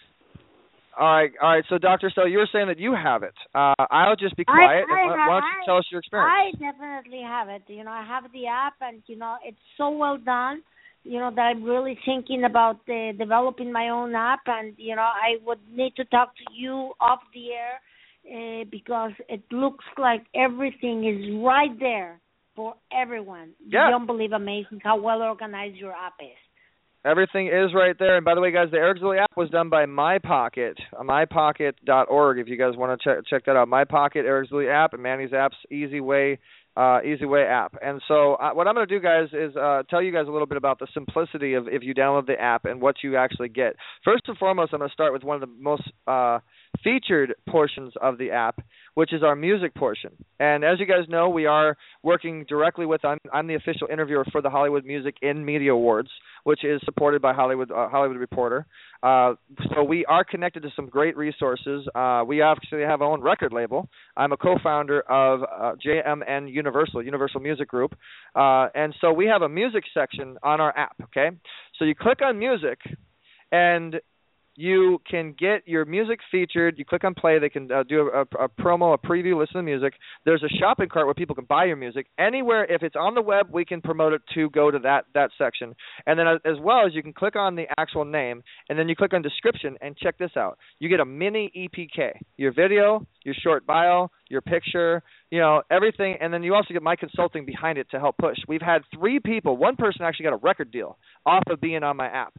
All right. So, Dr. Stella, you were saying that you have it. I'll just be quiet. Why don't you tell us your experience? I definitely have it. I have the app, and, it's so well done, that I'm really thinking about developing my own app. And, I would need to talk to you off the air because it looks like everything is right there for everyone. Yeah. You don't believe amazing how well organized your app is. Everything is right there. And by the way, guys, the Eric Zuley app was done by MyPocket, mypocket.org. If you guys want to check that out, MyPocket, Eric Zuley app, and Manny's apps, Easy Way app. And so what I'm going to do, guys, is tell you guys a little bit about the simplicity of if you download the app and what you actually get. First and foremost, I'm going to start with one of the most featured portions of the app, which is our music portion. And as you guys know, we are working directly with, I'm the official interviewer for the Hollywood Music in Media Awards, which is supported by Hollywood Reporter. So we are connected to some great resources. We actually have our own record label. I'm a co-founder of JMN Universal Music Group. And so we have a music section on our app, okay? So you click on music, and you can get your music featured. You click on play. They can do a promo, a preview, listen to music. There's a shopping cart where people can buy your music. Anywhere, if it's on the web, we can promote it to go to that section. And then as well as you can click on the actual name, and then you click on description, and check this out. You get a mini EPK, your video, your short bio, your picture, everything. And then you also get my consulting behind it to help push. We've had 3 people. One person actually got a record deal off of being on my app.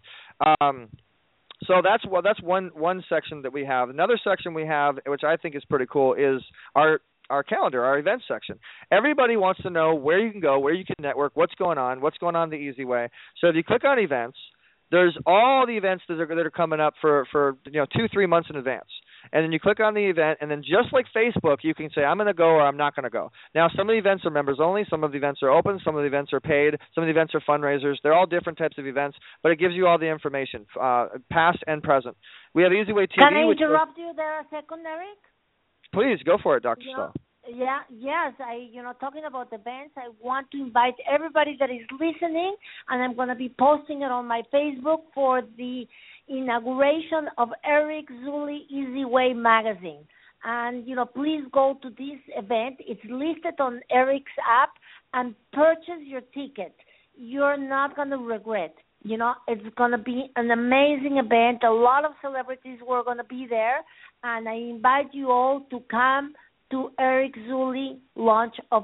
So that's one section that we have. Another section we have, which I think is pretty cool, is our calendar, our events section. Everybody wants to know where you can go, where you can network, what's going on the Easy Way. So if you click on events, there's all the events that are coming up for 2-3 months in advance. And then you click on the event, and then just like Facebook, you can say, I'm going to go or I'm not going to go. Now, some of the events are members only. Some of the events are open. Some of the events are paid. Some of the events are fundraisers. They're all different types of events, but it gives you all the information, past and present. We have Easy Way TV. Can I interrupt you there a second, Eric? Please, go for it, Dr. Stoll. Yeah, yes. Talking about events, I want to invite everybody that is listening, and I'm going to be posting it on my Facebook for the inauguration of Eric Zuley Easy Way magazine. And, please go to this event. It's listed on Eric's app, and purchase your ticket. You're not going to regret. It's going to be an amazing event. A lot of celebrities were going to be there, and I invite you all to come to Eric Zuley launch of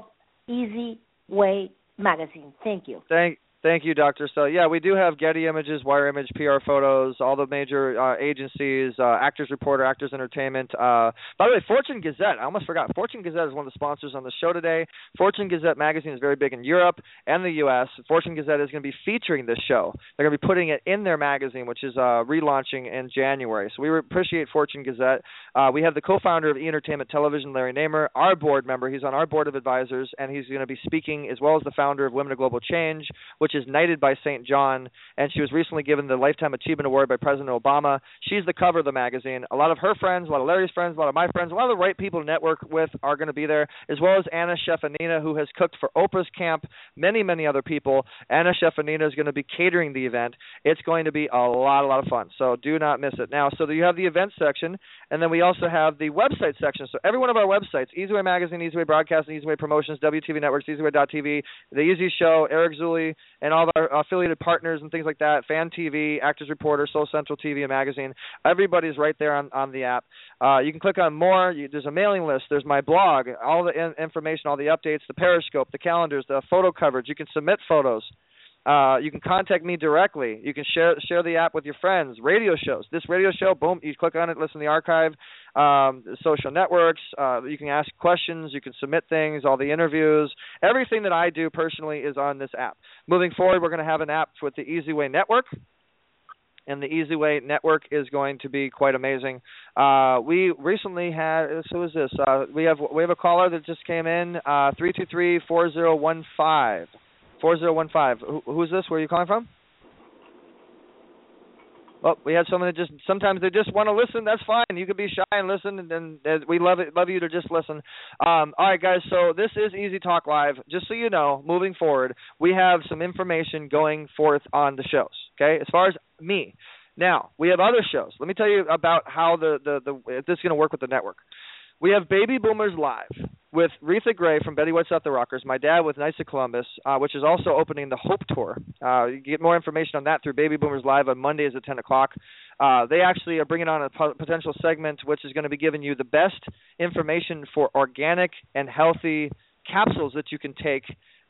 Easy Way Magazine. Thank you. Thank you, Dr. Stella. Yeah, we do have Getty Images, Wire Image, PR Photos, all the major agencies, Actors Reporter, Actors Entertainment. By the way, Fortune Gazette, I almost forgot. Fortune Gazette is one of the sponsors on the show today. Fortune Gazette magazine is very big in Europe and the U.S. Fortune Gazette is going to be featuring this show. They're going to be putting it in their magazine, which is relaunching in January. So we appreciate Fortune Gazette. We have the co-founder of E-Entertainment Television, Larry Namer, our board member. He's on our board of advisors, and he's going to be speaking as well as the founder of Women of Global Change, which is knighted by St. John, and she was recently given the Lifetime Achievement Award by President Obama. She's the cover of the magazine. A lot of her friends, a lot of Larry's friends, a lot of my friends, a lot of the right people to network with are going to be there, as well as Anna Shefanina, who has cooked for Oprah's camp, many, many other people. Anna Shefanina is going to be catering the event. It's going to be a lot of fun, so do not miss it. Now, so you have the event section, and then we also have the website section. So every one of our websites, Easy Way Magazine, Easy Way Broadcasting, Easy Way Promotions, WTV Networks, EasyWay.tv, The Easy Show, Eric Zuli, and all of our affiliated partners and things like that, Fan TV, Actors Reporter, Soul Central TV and Magazine. Everybody's right there on the app. You can click on more. There's a mailing list. There's my blog, all the information, all the updates, the Periscope, the calendars, the photo coverage. You can submit photos. You can contact me directly. You can share the app with your friends. Radio shows. This radio show, boom, you click on it, listen to the archive, social networks. You can ask questions. You can submit things, all the interviews. Everything that I do personally is on this app. Moving forward, we're going to have an app with the Easy Way Network. And the Easy Way Network is going to be quite amazing. We recently had, who is this? We have a caller that just came in, 323-4015. 4015. Who's this? Where are you calling from? Well, we had someone that sometimes they just want to listen. That's fine. You could be shy and listen, and we love you to just listen. All right, guys, so this is Easy Talk Live. Just so you know, moving forward, we have some information going forth on the shows, okay, as far as me. Now, we have other shows. Let me tell you about how this is going to work with the network. We have Baby Boomers Live with Retha Gray from Betty White's Up the Rockers, my dad with Knights of Columbus, which is also opening the Hope Tour. You can get more information on that through Baby Boomers Live on Mondays at 10 o'clock. They actually are bringing on a potential segment which is going to be giving you the best information for organic and healthy capsules that you can take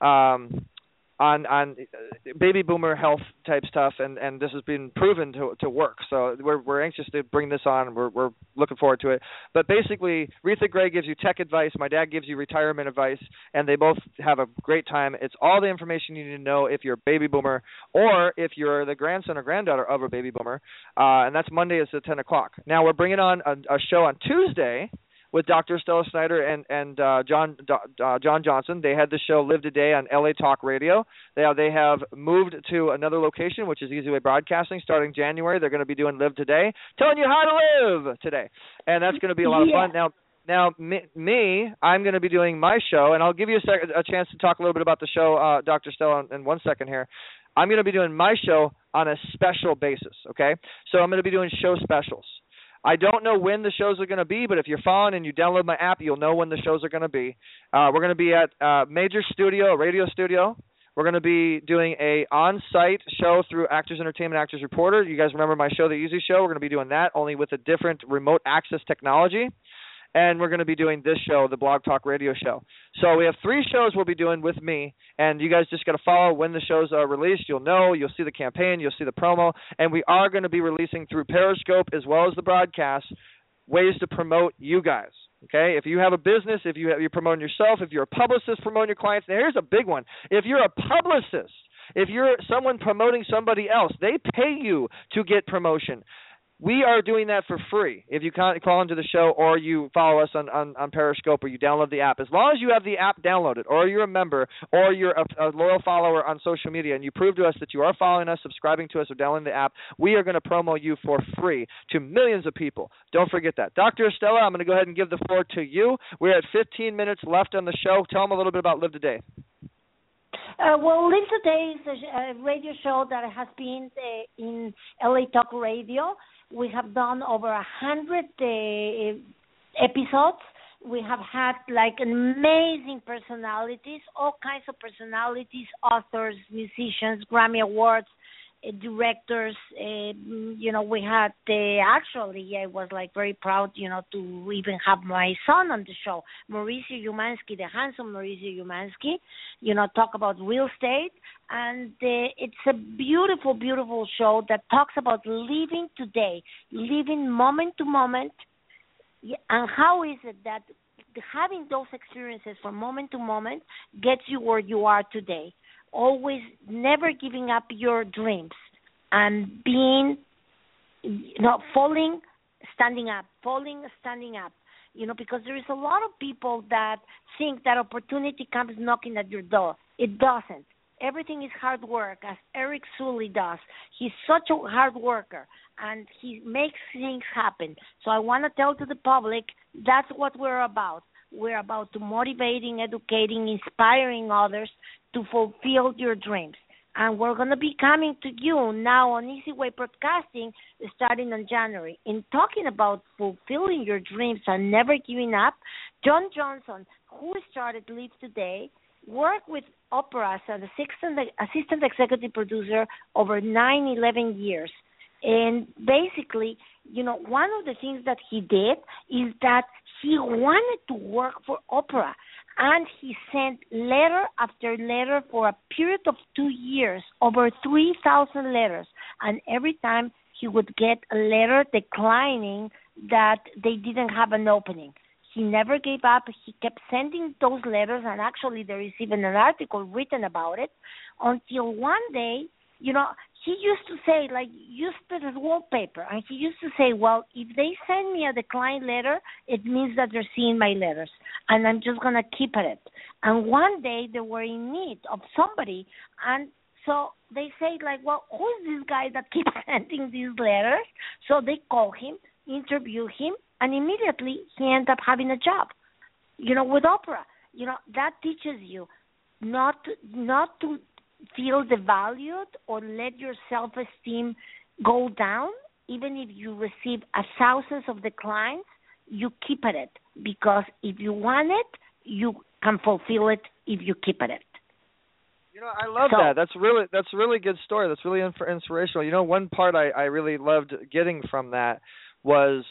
on baby boomer health type stuff, and this has been proven to work. So we're anxious to bring this on. We're looking forward to it. But basically, Retha Gray gives you tech advice. My dad gives you retirement advice, and they both have a great time. It's all the information you need to know if you're a baby boomer or if you're the grandson or granddaughter of a baby boomer. And that's Monday at 10 o'clock. Now we're bringing on a show on Tuesday with Dr. Stella Snyder and John Johnson. They had the show Live Today on LA Talk Radio. They have moved to another location, which is Easy Way Broadcasting. Starting January, they're going to be doing Live Today, telling you how to live today. And that's going to be a lot of fun. Now, me, I'm going to be doing my show, and I'll give you a chance to talk a little bit about the show, Dr. Stella, in 1 second here. I'm going to be doing my show on a special basis, okay? So I'm going to be doing show specials. I don't know when the shows are going to be, but if you're following and you download my app, you'll know when the shows are going to be. We're going to be at Major Studio, radio studio. We're going to be doing a on-site show through Actors Entertainment, Actors Reporter. You guys remember my show, The Easy Show? We're going to be doing that, only with a different remote access technology. And we're going to be doing this show, the Blog Talk Radio Show. So we have 3 shows we'll be doing with me, and you guys just got to follow when the shows are released. You'll know. You'll see the campaign. You'll see the promo. And we are going to be releasing through Periscope as well as the broadcast ways to promote you guys. Okay? If you have a business, if you're promoting yourself, if you're a publicist promoting your clients, now here's a big one. If you're a publicist, if you're someone promoting somebody else, they pay you to get promotion. We are doing that for free if you call into the show or you follow us on Periscope or you download the app. As long as you have the app downloaded or you're a member or you're a loyal follower on social media and you prove to us that you are following us, subscribing to us, or downloading the app, we are going to promo you for free to millions of people. Don't forget that. Dr. Estella, I'm going to go ahead and give the floor to you. We're at 15 minutes left on the show. Tell them a little bit about Live Today. Well, Live Today is a radio show that has been in LA Talk Radio. We have done over 100 episodes. We have had amazing personalities, all kinds of personalities, authors, musicians, Grammy Awards, directors. We had actually, I was like very proud, to even have my son on the show, Mauricio Umansky, the handsome Mauricio Umansky, talk about real estate. And it's a beautiful, beautiful show that talks about living today, living moment to moment. And how is it that having those experiences from moment to moment gets you where you are today? Always never giving up your dreams and being, falling, standing up, falling, standing up. Because there is a lot of people that think that opportunity comes knocking at your door. It doesn't. Everything is hard work, as Eric Sully does. He's such a hard worker, and he makes things happen. So I want to tell to the public, that's what we're about. We're about to motivating, educating, inspiring others to fulfill your dreams. And we're going to be coming to you now on Easy Way Broadcasting starting in January. In talking about fulfilling your dreams and never giving up, John Johnson, who started Live Today, worked with Oprah as an assistant executive producer over 11 years. And basically, one of the things that he did is that he wanted to work for Oprah. And he sent letter after letter for a period of 2 years, over 3,000 letters. And every time he would get a letter declining that they didn't have an opening. He never gave up. He kept sending those letters, and actually there is even an article written about it, until one day, he used to say, use it as wallpaper. And he used to say, well, if they send me a declined letter, it means that they're seeing my letters, and I'm just going to keep it. And one day they were in need of somebody, and so they say, well, who's this guy that keeps sending these letters? So they call him, interview him, and immediately he ended up having a job, with Oprah. That teaches you not to feel devalued or let your self-esteem go down. Even if you receive thousands of declines, you keep at it, because if you want it, you can fulfill it if you keep at it. I love that. That's a really good story. That's really inspirational. One part I really loved getting from that was,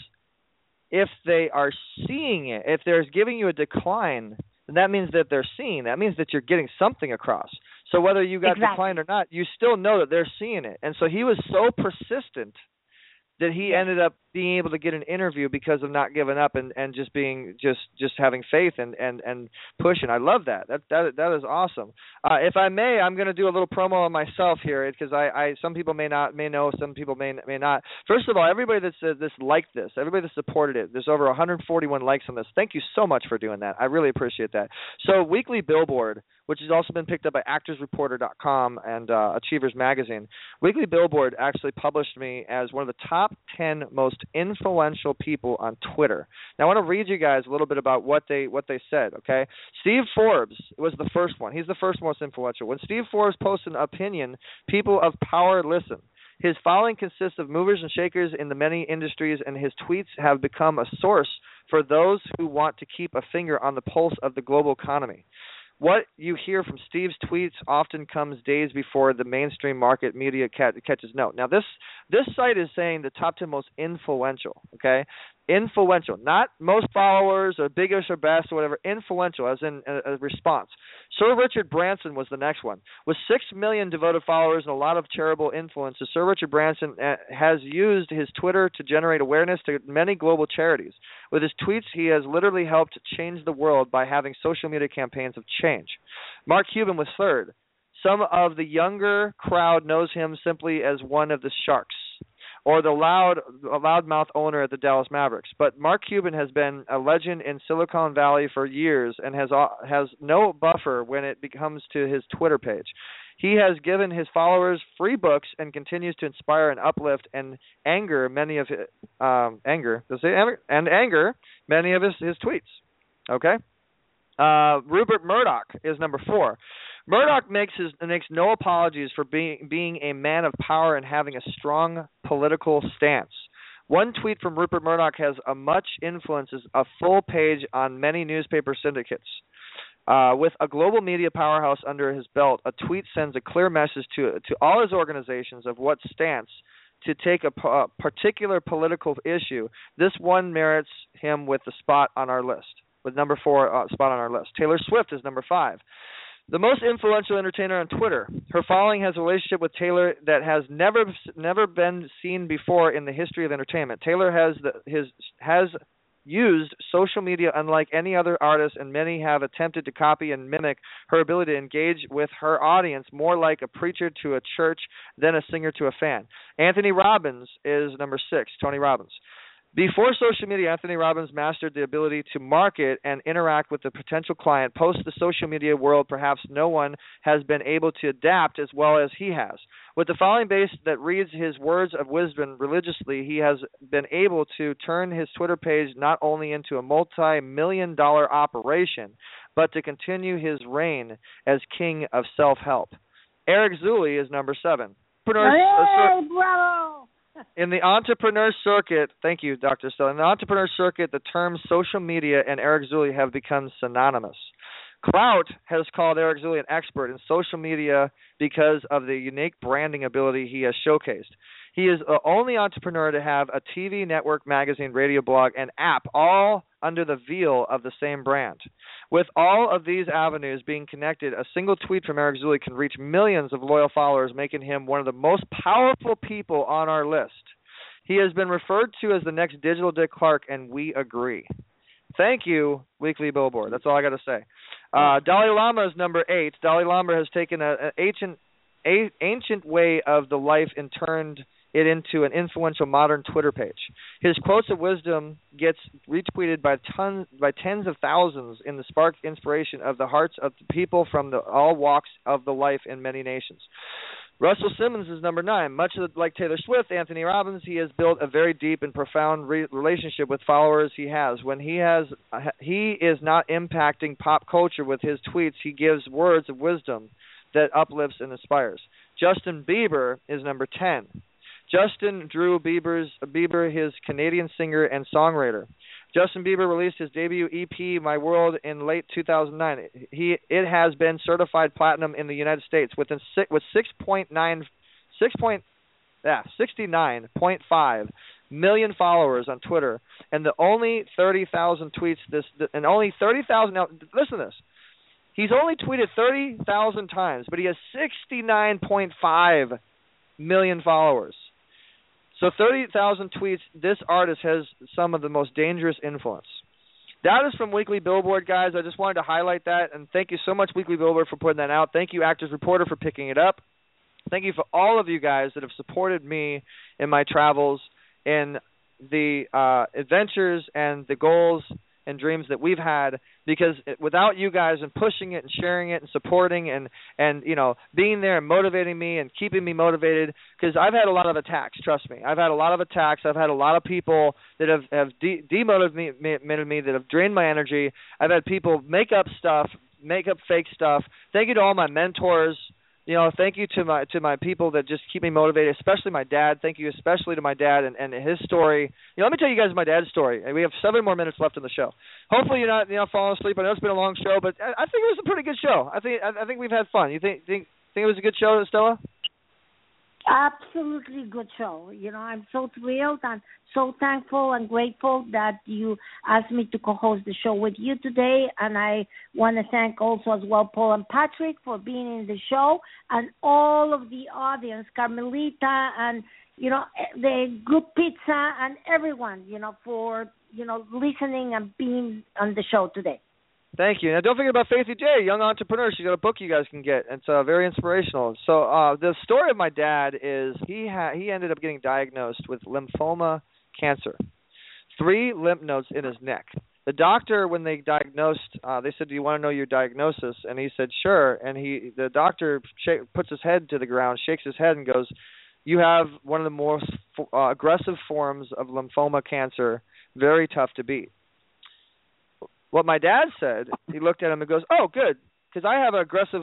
if they are seeing it, if they're giving you a decline, then that means that they're seeing. That means that you're getting something across. So whether you got declined or not, you still know that they're seeing it. And so he was so persistent that he ended up being able to get an interview because of not giving up and just being just having faith and pushing. I love that. That is awesome. If I may, I'm going to do a little promo on myself here, because I some people may know, some people may not. First of all, everybody that's liked this, everybody that supported it, there's over 141 likes on this. Thank you so much for doing that. I really appreciate that. So Weekly Billboard, which has also been picked up by ActorsReporter.com and Achievers Magazine, Weekly Billboard actually published me as one of the top 10 most influential people on Twitter. Now, I want to read you guys a little bit about what they said, okay? Steve Forbes was the first one. He's the first most influential. When Steve Forbes posts an opinion, people of power listen. His following consists of movers and shakers in the many industries, and his tweets have become a source for those who want to keep a finger on the pulse of the global economy. What you hear from Steve's tweets often comes days before the mainstream market media catches note. Now, this site is saying the top 10 most influential, okay? Influential, not most followers or biggest or best or whatever. Influential, as in a response. Sir Richard Branson was the next one. With 6 million devoted followers and a lot of charitable influences, Sir Richard Branson has used his Twitter to generate awareness to many global charities. With his tweets, he has literally helped change the world by having social media campaigns of change. Mark Cuban was third. Some of the younger crowd knows him simply as one of the Sharks, or the loudmouth owner at the Dallas Mavericks. But Mark Cuban has been a legend in Silicon Valley for years and has no buffer when it comes to his Twitter page. He has given his followers free books and continues to inspire and uplift and anger many of his tweets. Okay, Rupert Murdoch is number 4. Murdoch makes no apologies for being a man of power and having a strong political stance. One tweet from Rupert Murdoch has much influence, a full page on many newspaper syndicates. With a global media powerhouse under his belt, a tweet sends a clear message to all his organizations of what stance to take a particular political issue. This one merits him with the spot on our list, with number 4 spot on our list. Taylor Swift is number 5. The most influential entertainer on Twitter. Her following has a relationship with Taylor that has never been seen before in the history of entertainment. Taylor has used social media unlike any other artist, and many have attempted to copy and mimic her ability to engage with her audience more like a preacher to a church than a singer to a fan. Anthony Robbins is number 6, Tony Robbins. Before social media, Anthony Robbins mastered the ability to market and interact with the potential client. Post the social media world, perhaps no one has been able to adapt as well as he has. With the following base that reads his words of wisdom religiously, he has been able to turn his Twitter page not only into a multi-million-dollar operation, but to continue his reign as king of self-help. Eric Zuley is number 7. Hey, bravo! In the entrepreneur circuit, thank you, Dr. Stella. In the entrepreneur circuit, the terms social media and Eric Zuley have become synonymous. Clout has called Eric Zuley an expert in social media because of the unique branding ability he has showcased. He is the only entrepreneur to have a TV, network, magazine, radio, blog, and app all under the veil of the same brand. With all of these avenues being connected, a single tweet from Eric Zuley can reach millions of loyal followers, making him one of the most powerful people on our list. He has been referred to as the next digital Dick Clark, and we agree. Thank you, Weekly Billboard. That's all I got to say. Dalai Lama is number 8. Dalai Lama has taken an ancient way of the life and turned it into an influential modern Twitter page. His quotes of wisdom gets retweeted by tens of thousands in the sparked inspiration of the hearts of the people from all walks of the life in many nations. Russell Simmons is number 9. Much like Taylor Swift, Anthony Robbins, he has built a very deep and profound relationship with followers he has. When he is not impacting pop culture with his tweets, he gives words of wisdom that uplifts and inspires. Justin Bieber is number 10. Justin Drew Bieber, his Canadian singer and songwriter. Justin Bieber released his debut EP, My World, in late 2009. It has been certified platinum in the United States with 69.5 million followers on Twitter, and the only 30,000 tweets. Now listen to this. He's only tweeted 30,000 times, but he has 69.5 million followers. So 30,000 tweets, this artist has some of the most dangerous influence. That is from Weekly Billboard, guys. I just wanted to highlight that, and thank you so much, Weekly Billboard, for putting that out. Thank you, Actors Reporter, for picking it up. Thank you for all of you guys that have supported me in my travels, in the adventures and the goals and dreams that we've had, because without you guys and pushing it and sharing it and supporting and you know, being there and motivating me and keeping me motivated, because I've had a lot of attacks, trust me. I've had a lot of attacks. I've had a lot of people that have demotivated me, that have drained my energy. I've had people make up fake stuff. Thank you to all my mentors. You know, thank you to my people that just keep me motivated, especially my dad. Thank you especially to my dad and his story. You know, let me tell you guys my dad's story. And we have 7 more minutes left in the show. Hopefully you're not falling asleep. I know it's been a long show, but I think it was a pretty good show. I think we've had fun. You think it was a good show, Stella? Absolutely good show. You know, I'm so thrilled and so thankful and grateful that you asked me to co-host the show with you today. And I want to thank also as well Paul and Patrick for being in the show, and all of the audience, Carmelita and, you know, the Good Pizza and everyone, you know, for, you know, listening and being on the show today. Thank you. Now, don't forget about Faithy J, young entrepreneur. She's got a book you guys can get. It's very inspirational. So the story of my dad is he ended up getting diagnosed with lymphoma cancer, 3 lymph nodes in his neck. The doctor, when they diagnosed, they said, "Do you want to know your diagnosis?" And he said, "Sure." And the doctor puts his head to the ground, shakes his head, and goes, "You have one of the most aggressive forms of lymphoma cancer, very tough to beat." What my dad said, he looked at him and goes, "Oh, good, because I have an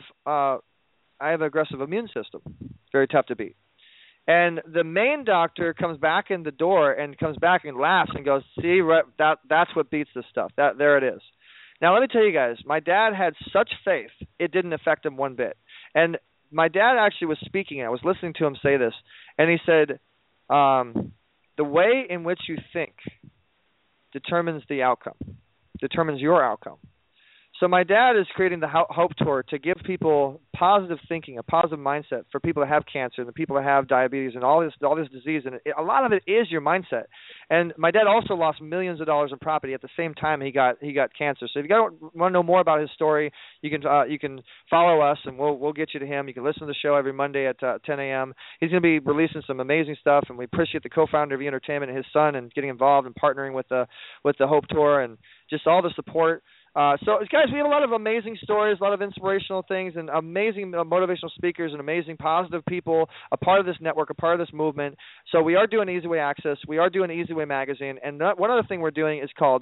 aggressive immune system, very tough to beat." And the main doctor comes back in the door and comes back and laughs and goes, "See, that's what beats this stuff. There it is." Now, let me tell you guys, my dad had such faith, it didn't affect him one bit. And my dad actually was speaking, and I was listening to him say this, and he said, the way in which you think determines the outcome, determines your outcome. So my dad is creating the Hope Tour to give people positive thinking, a positive mindset for people that have cancer and the people that have diabetes and all this disease. And a lot of it is your mindset. And my dad also lost millions of dollars in property at the same time he got cancer. So if you want to know more about his story, you can follow us and we'll get you to him. You can listen to the show every Monday at 10 a.m. He's going to be releasing some amazing stuff, and we appreciate the co-founder of E! Entertainment and his son and getting involved and partnering with the Hope Tour and just all the support. So, guys, we have a lot of amazing stories, a lot of inspirational things, and amazing motivational speakers and amazing positive people, a part of this network, a part of this movement. So we are doing Easy Way Access. We are doing Easy Way Magazine. And one other thing we're doing is called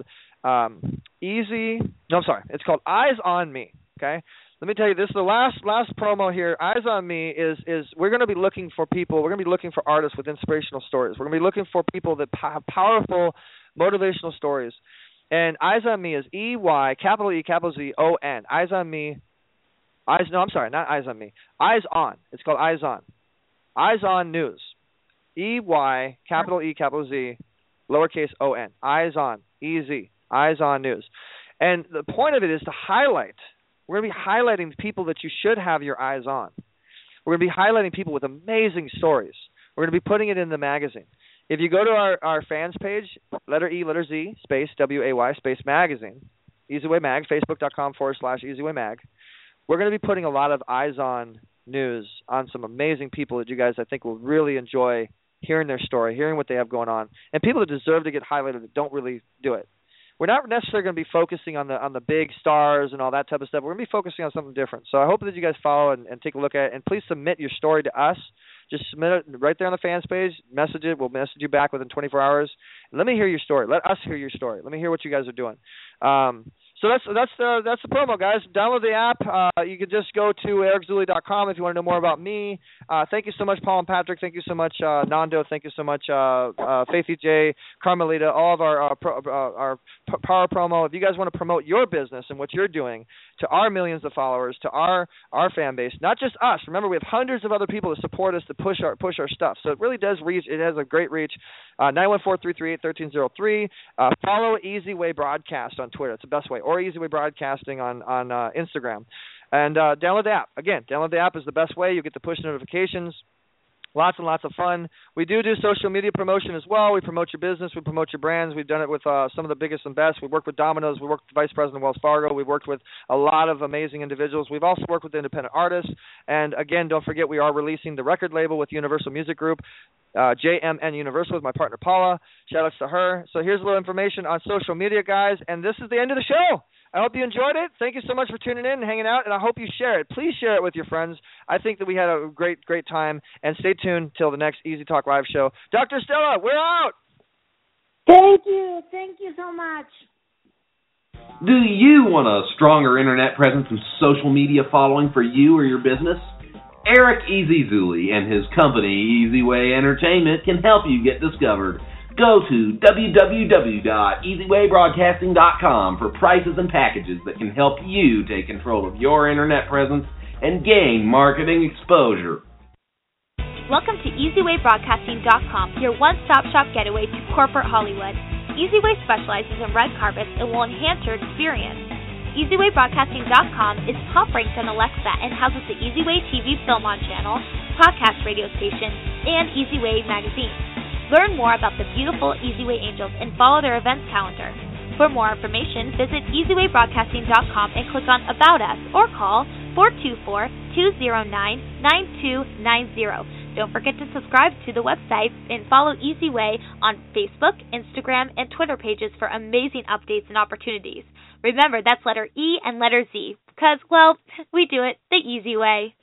it's called Eyes on Me, okay? Let me tell you, this is the last promo here. Eyes on Me is we're going to be looking for people. We're going to be looking for artists with inspirational stories. We're going to be looking for people that have powerful motivational stories. And Eyes on Me is EY, capital E, capital Z, O-N. Eyes on Me. Not Eyes on Me. Eyes On. It's called Eyes On. Eyes On News. EY, capital E, capital Z, lowercase O-N. Eyes On. E-Z. Eyes On News. And the point of it is to highlight. We're going to be highlighting the people that you should have your eyes on. We're going to be highlighting people with amazing stories. We're going to be putting it in the magazine. If you go to our fans page, letter E, letter Z, space W-A-Y, space magazine, Easy Way Mag, facebook.com/Easy Way Mag, we're going to be putting a lot of eyes on news on some amazing people that you guys, I think, will really enjoy hearing their story, hearing what they have going on, and people that deserve to get highlighted that don't really do it. We're not necessarily going to be focusing on the big stars and all that type of stuff. We're going to be focusing on something different. So I hope that you guys follow and take a look at it. And please submit your story to us. Just submit it right there on the fans page. Message it. We'll message you back within 24 hours. And let me hear your story. Let us hear your story. Let me hear what you guys are doing. So that's the promo, guys. Download the app. You can just go to ericzuli.com if you want to know more about me. Thank you so much, Paul and Patrick. Thank you so much, Nando. Thank you so much, Faithy J, Carmelita, all of our power promo. If you guys want to promote your business and what you're doing to our millions of followers, to our fan base, not just us. Remember, we have hundreds of other people to support us to push our stuff. So it really does reach. It has a great reach. 914-338-1303. Follow Easy Way Broadcast on Twitter. It's the best way. Or Easy Way Broadcasting on Instagram. And download the app. Again, download the app is the best way. You get the push notifications. Lots and lots of fun. We do social media promotion as well. We promote your business. We promote your brands. We've done it with some of the biggest and best. We work with Domino's. We work with the Vice President of Wells Fargo. We've worked with a lot of amazing individuals. We've also worked with independent artists. And, again, don't forget we are releasing the record label with Universal Music Group, JMN Universal with my partner Paula. Shout-outs to her. So here's a little information on social media, guys. And this is the end of the show. I hope you enjoyed it. Thank you so much for tuning in and hanging out, and I hope you share it. Please share it with your friends. I think that we had a great time, and stay tuned till the next Easy Talk Live show. Dr. Stella, we're out. Thank you. Thank you so much. Do you want a stronger internet presence and social media following for you or your business? Eric Ezezuli and his company, Easy Way Entertainment, can help you get discovered. Go to www.easywaybroadcasting.com for prices and packages that can help you take control of your internet presence and gain marketing exposure. Welcome to EasyWayBroadcasting.com, your one-stop shop getaway to corporate Hollywood. EasyWay specializes in red carpets and will enhance your experience. EasyWayBroadcasting.com is top-ranked on Alexa and houses the EasyWay TV Film On channel, podcast radio station, and EasyWay magazine. Learn more about the beautiful Easy Way Angels and follow their events calendar. For more information, visit EasyWayBroadcasting.com and click on About Us or call 424-209-9290. Don't forget to subscribe to the website and follow Easy Way on Facebook, Instagram, and Twitter pages for amazing updates and opportunities. Remember, that's letter E and letter Z because, well, we do it the easy way.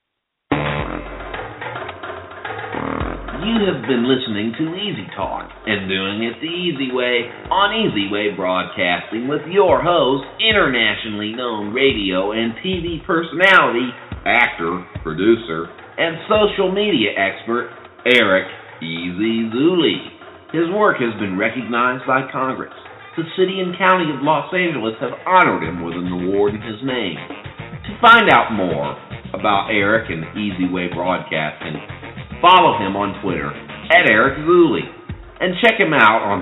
You have been listening to Easy Talk and doing it the easy way on Easy Way Broadcasting with your host, internationally known radio and TV personality, actor, producer, and social media expert, Eric Ezezuli. His work has been recognized by Congress, the city and county of Los Angeles have honored him with an award in his name. To find out more about Eric and Easy Way Broadcasting, follow him on Twitter at Eric Zuley, and check him out on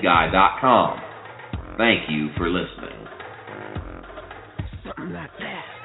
HollywoodItGuy.com. Thank you for listening. Something like that.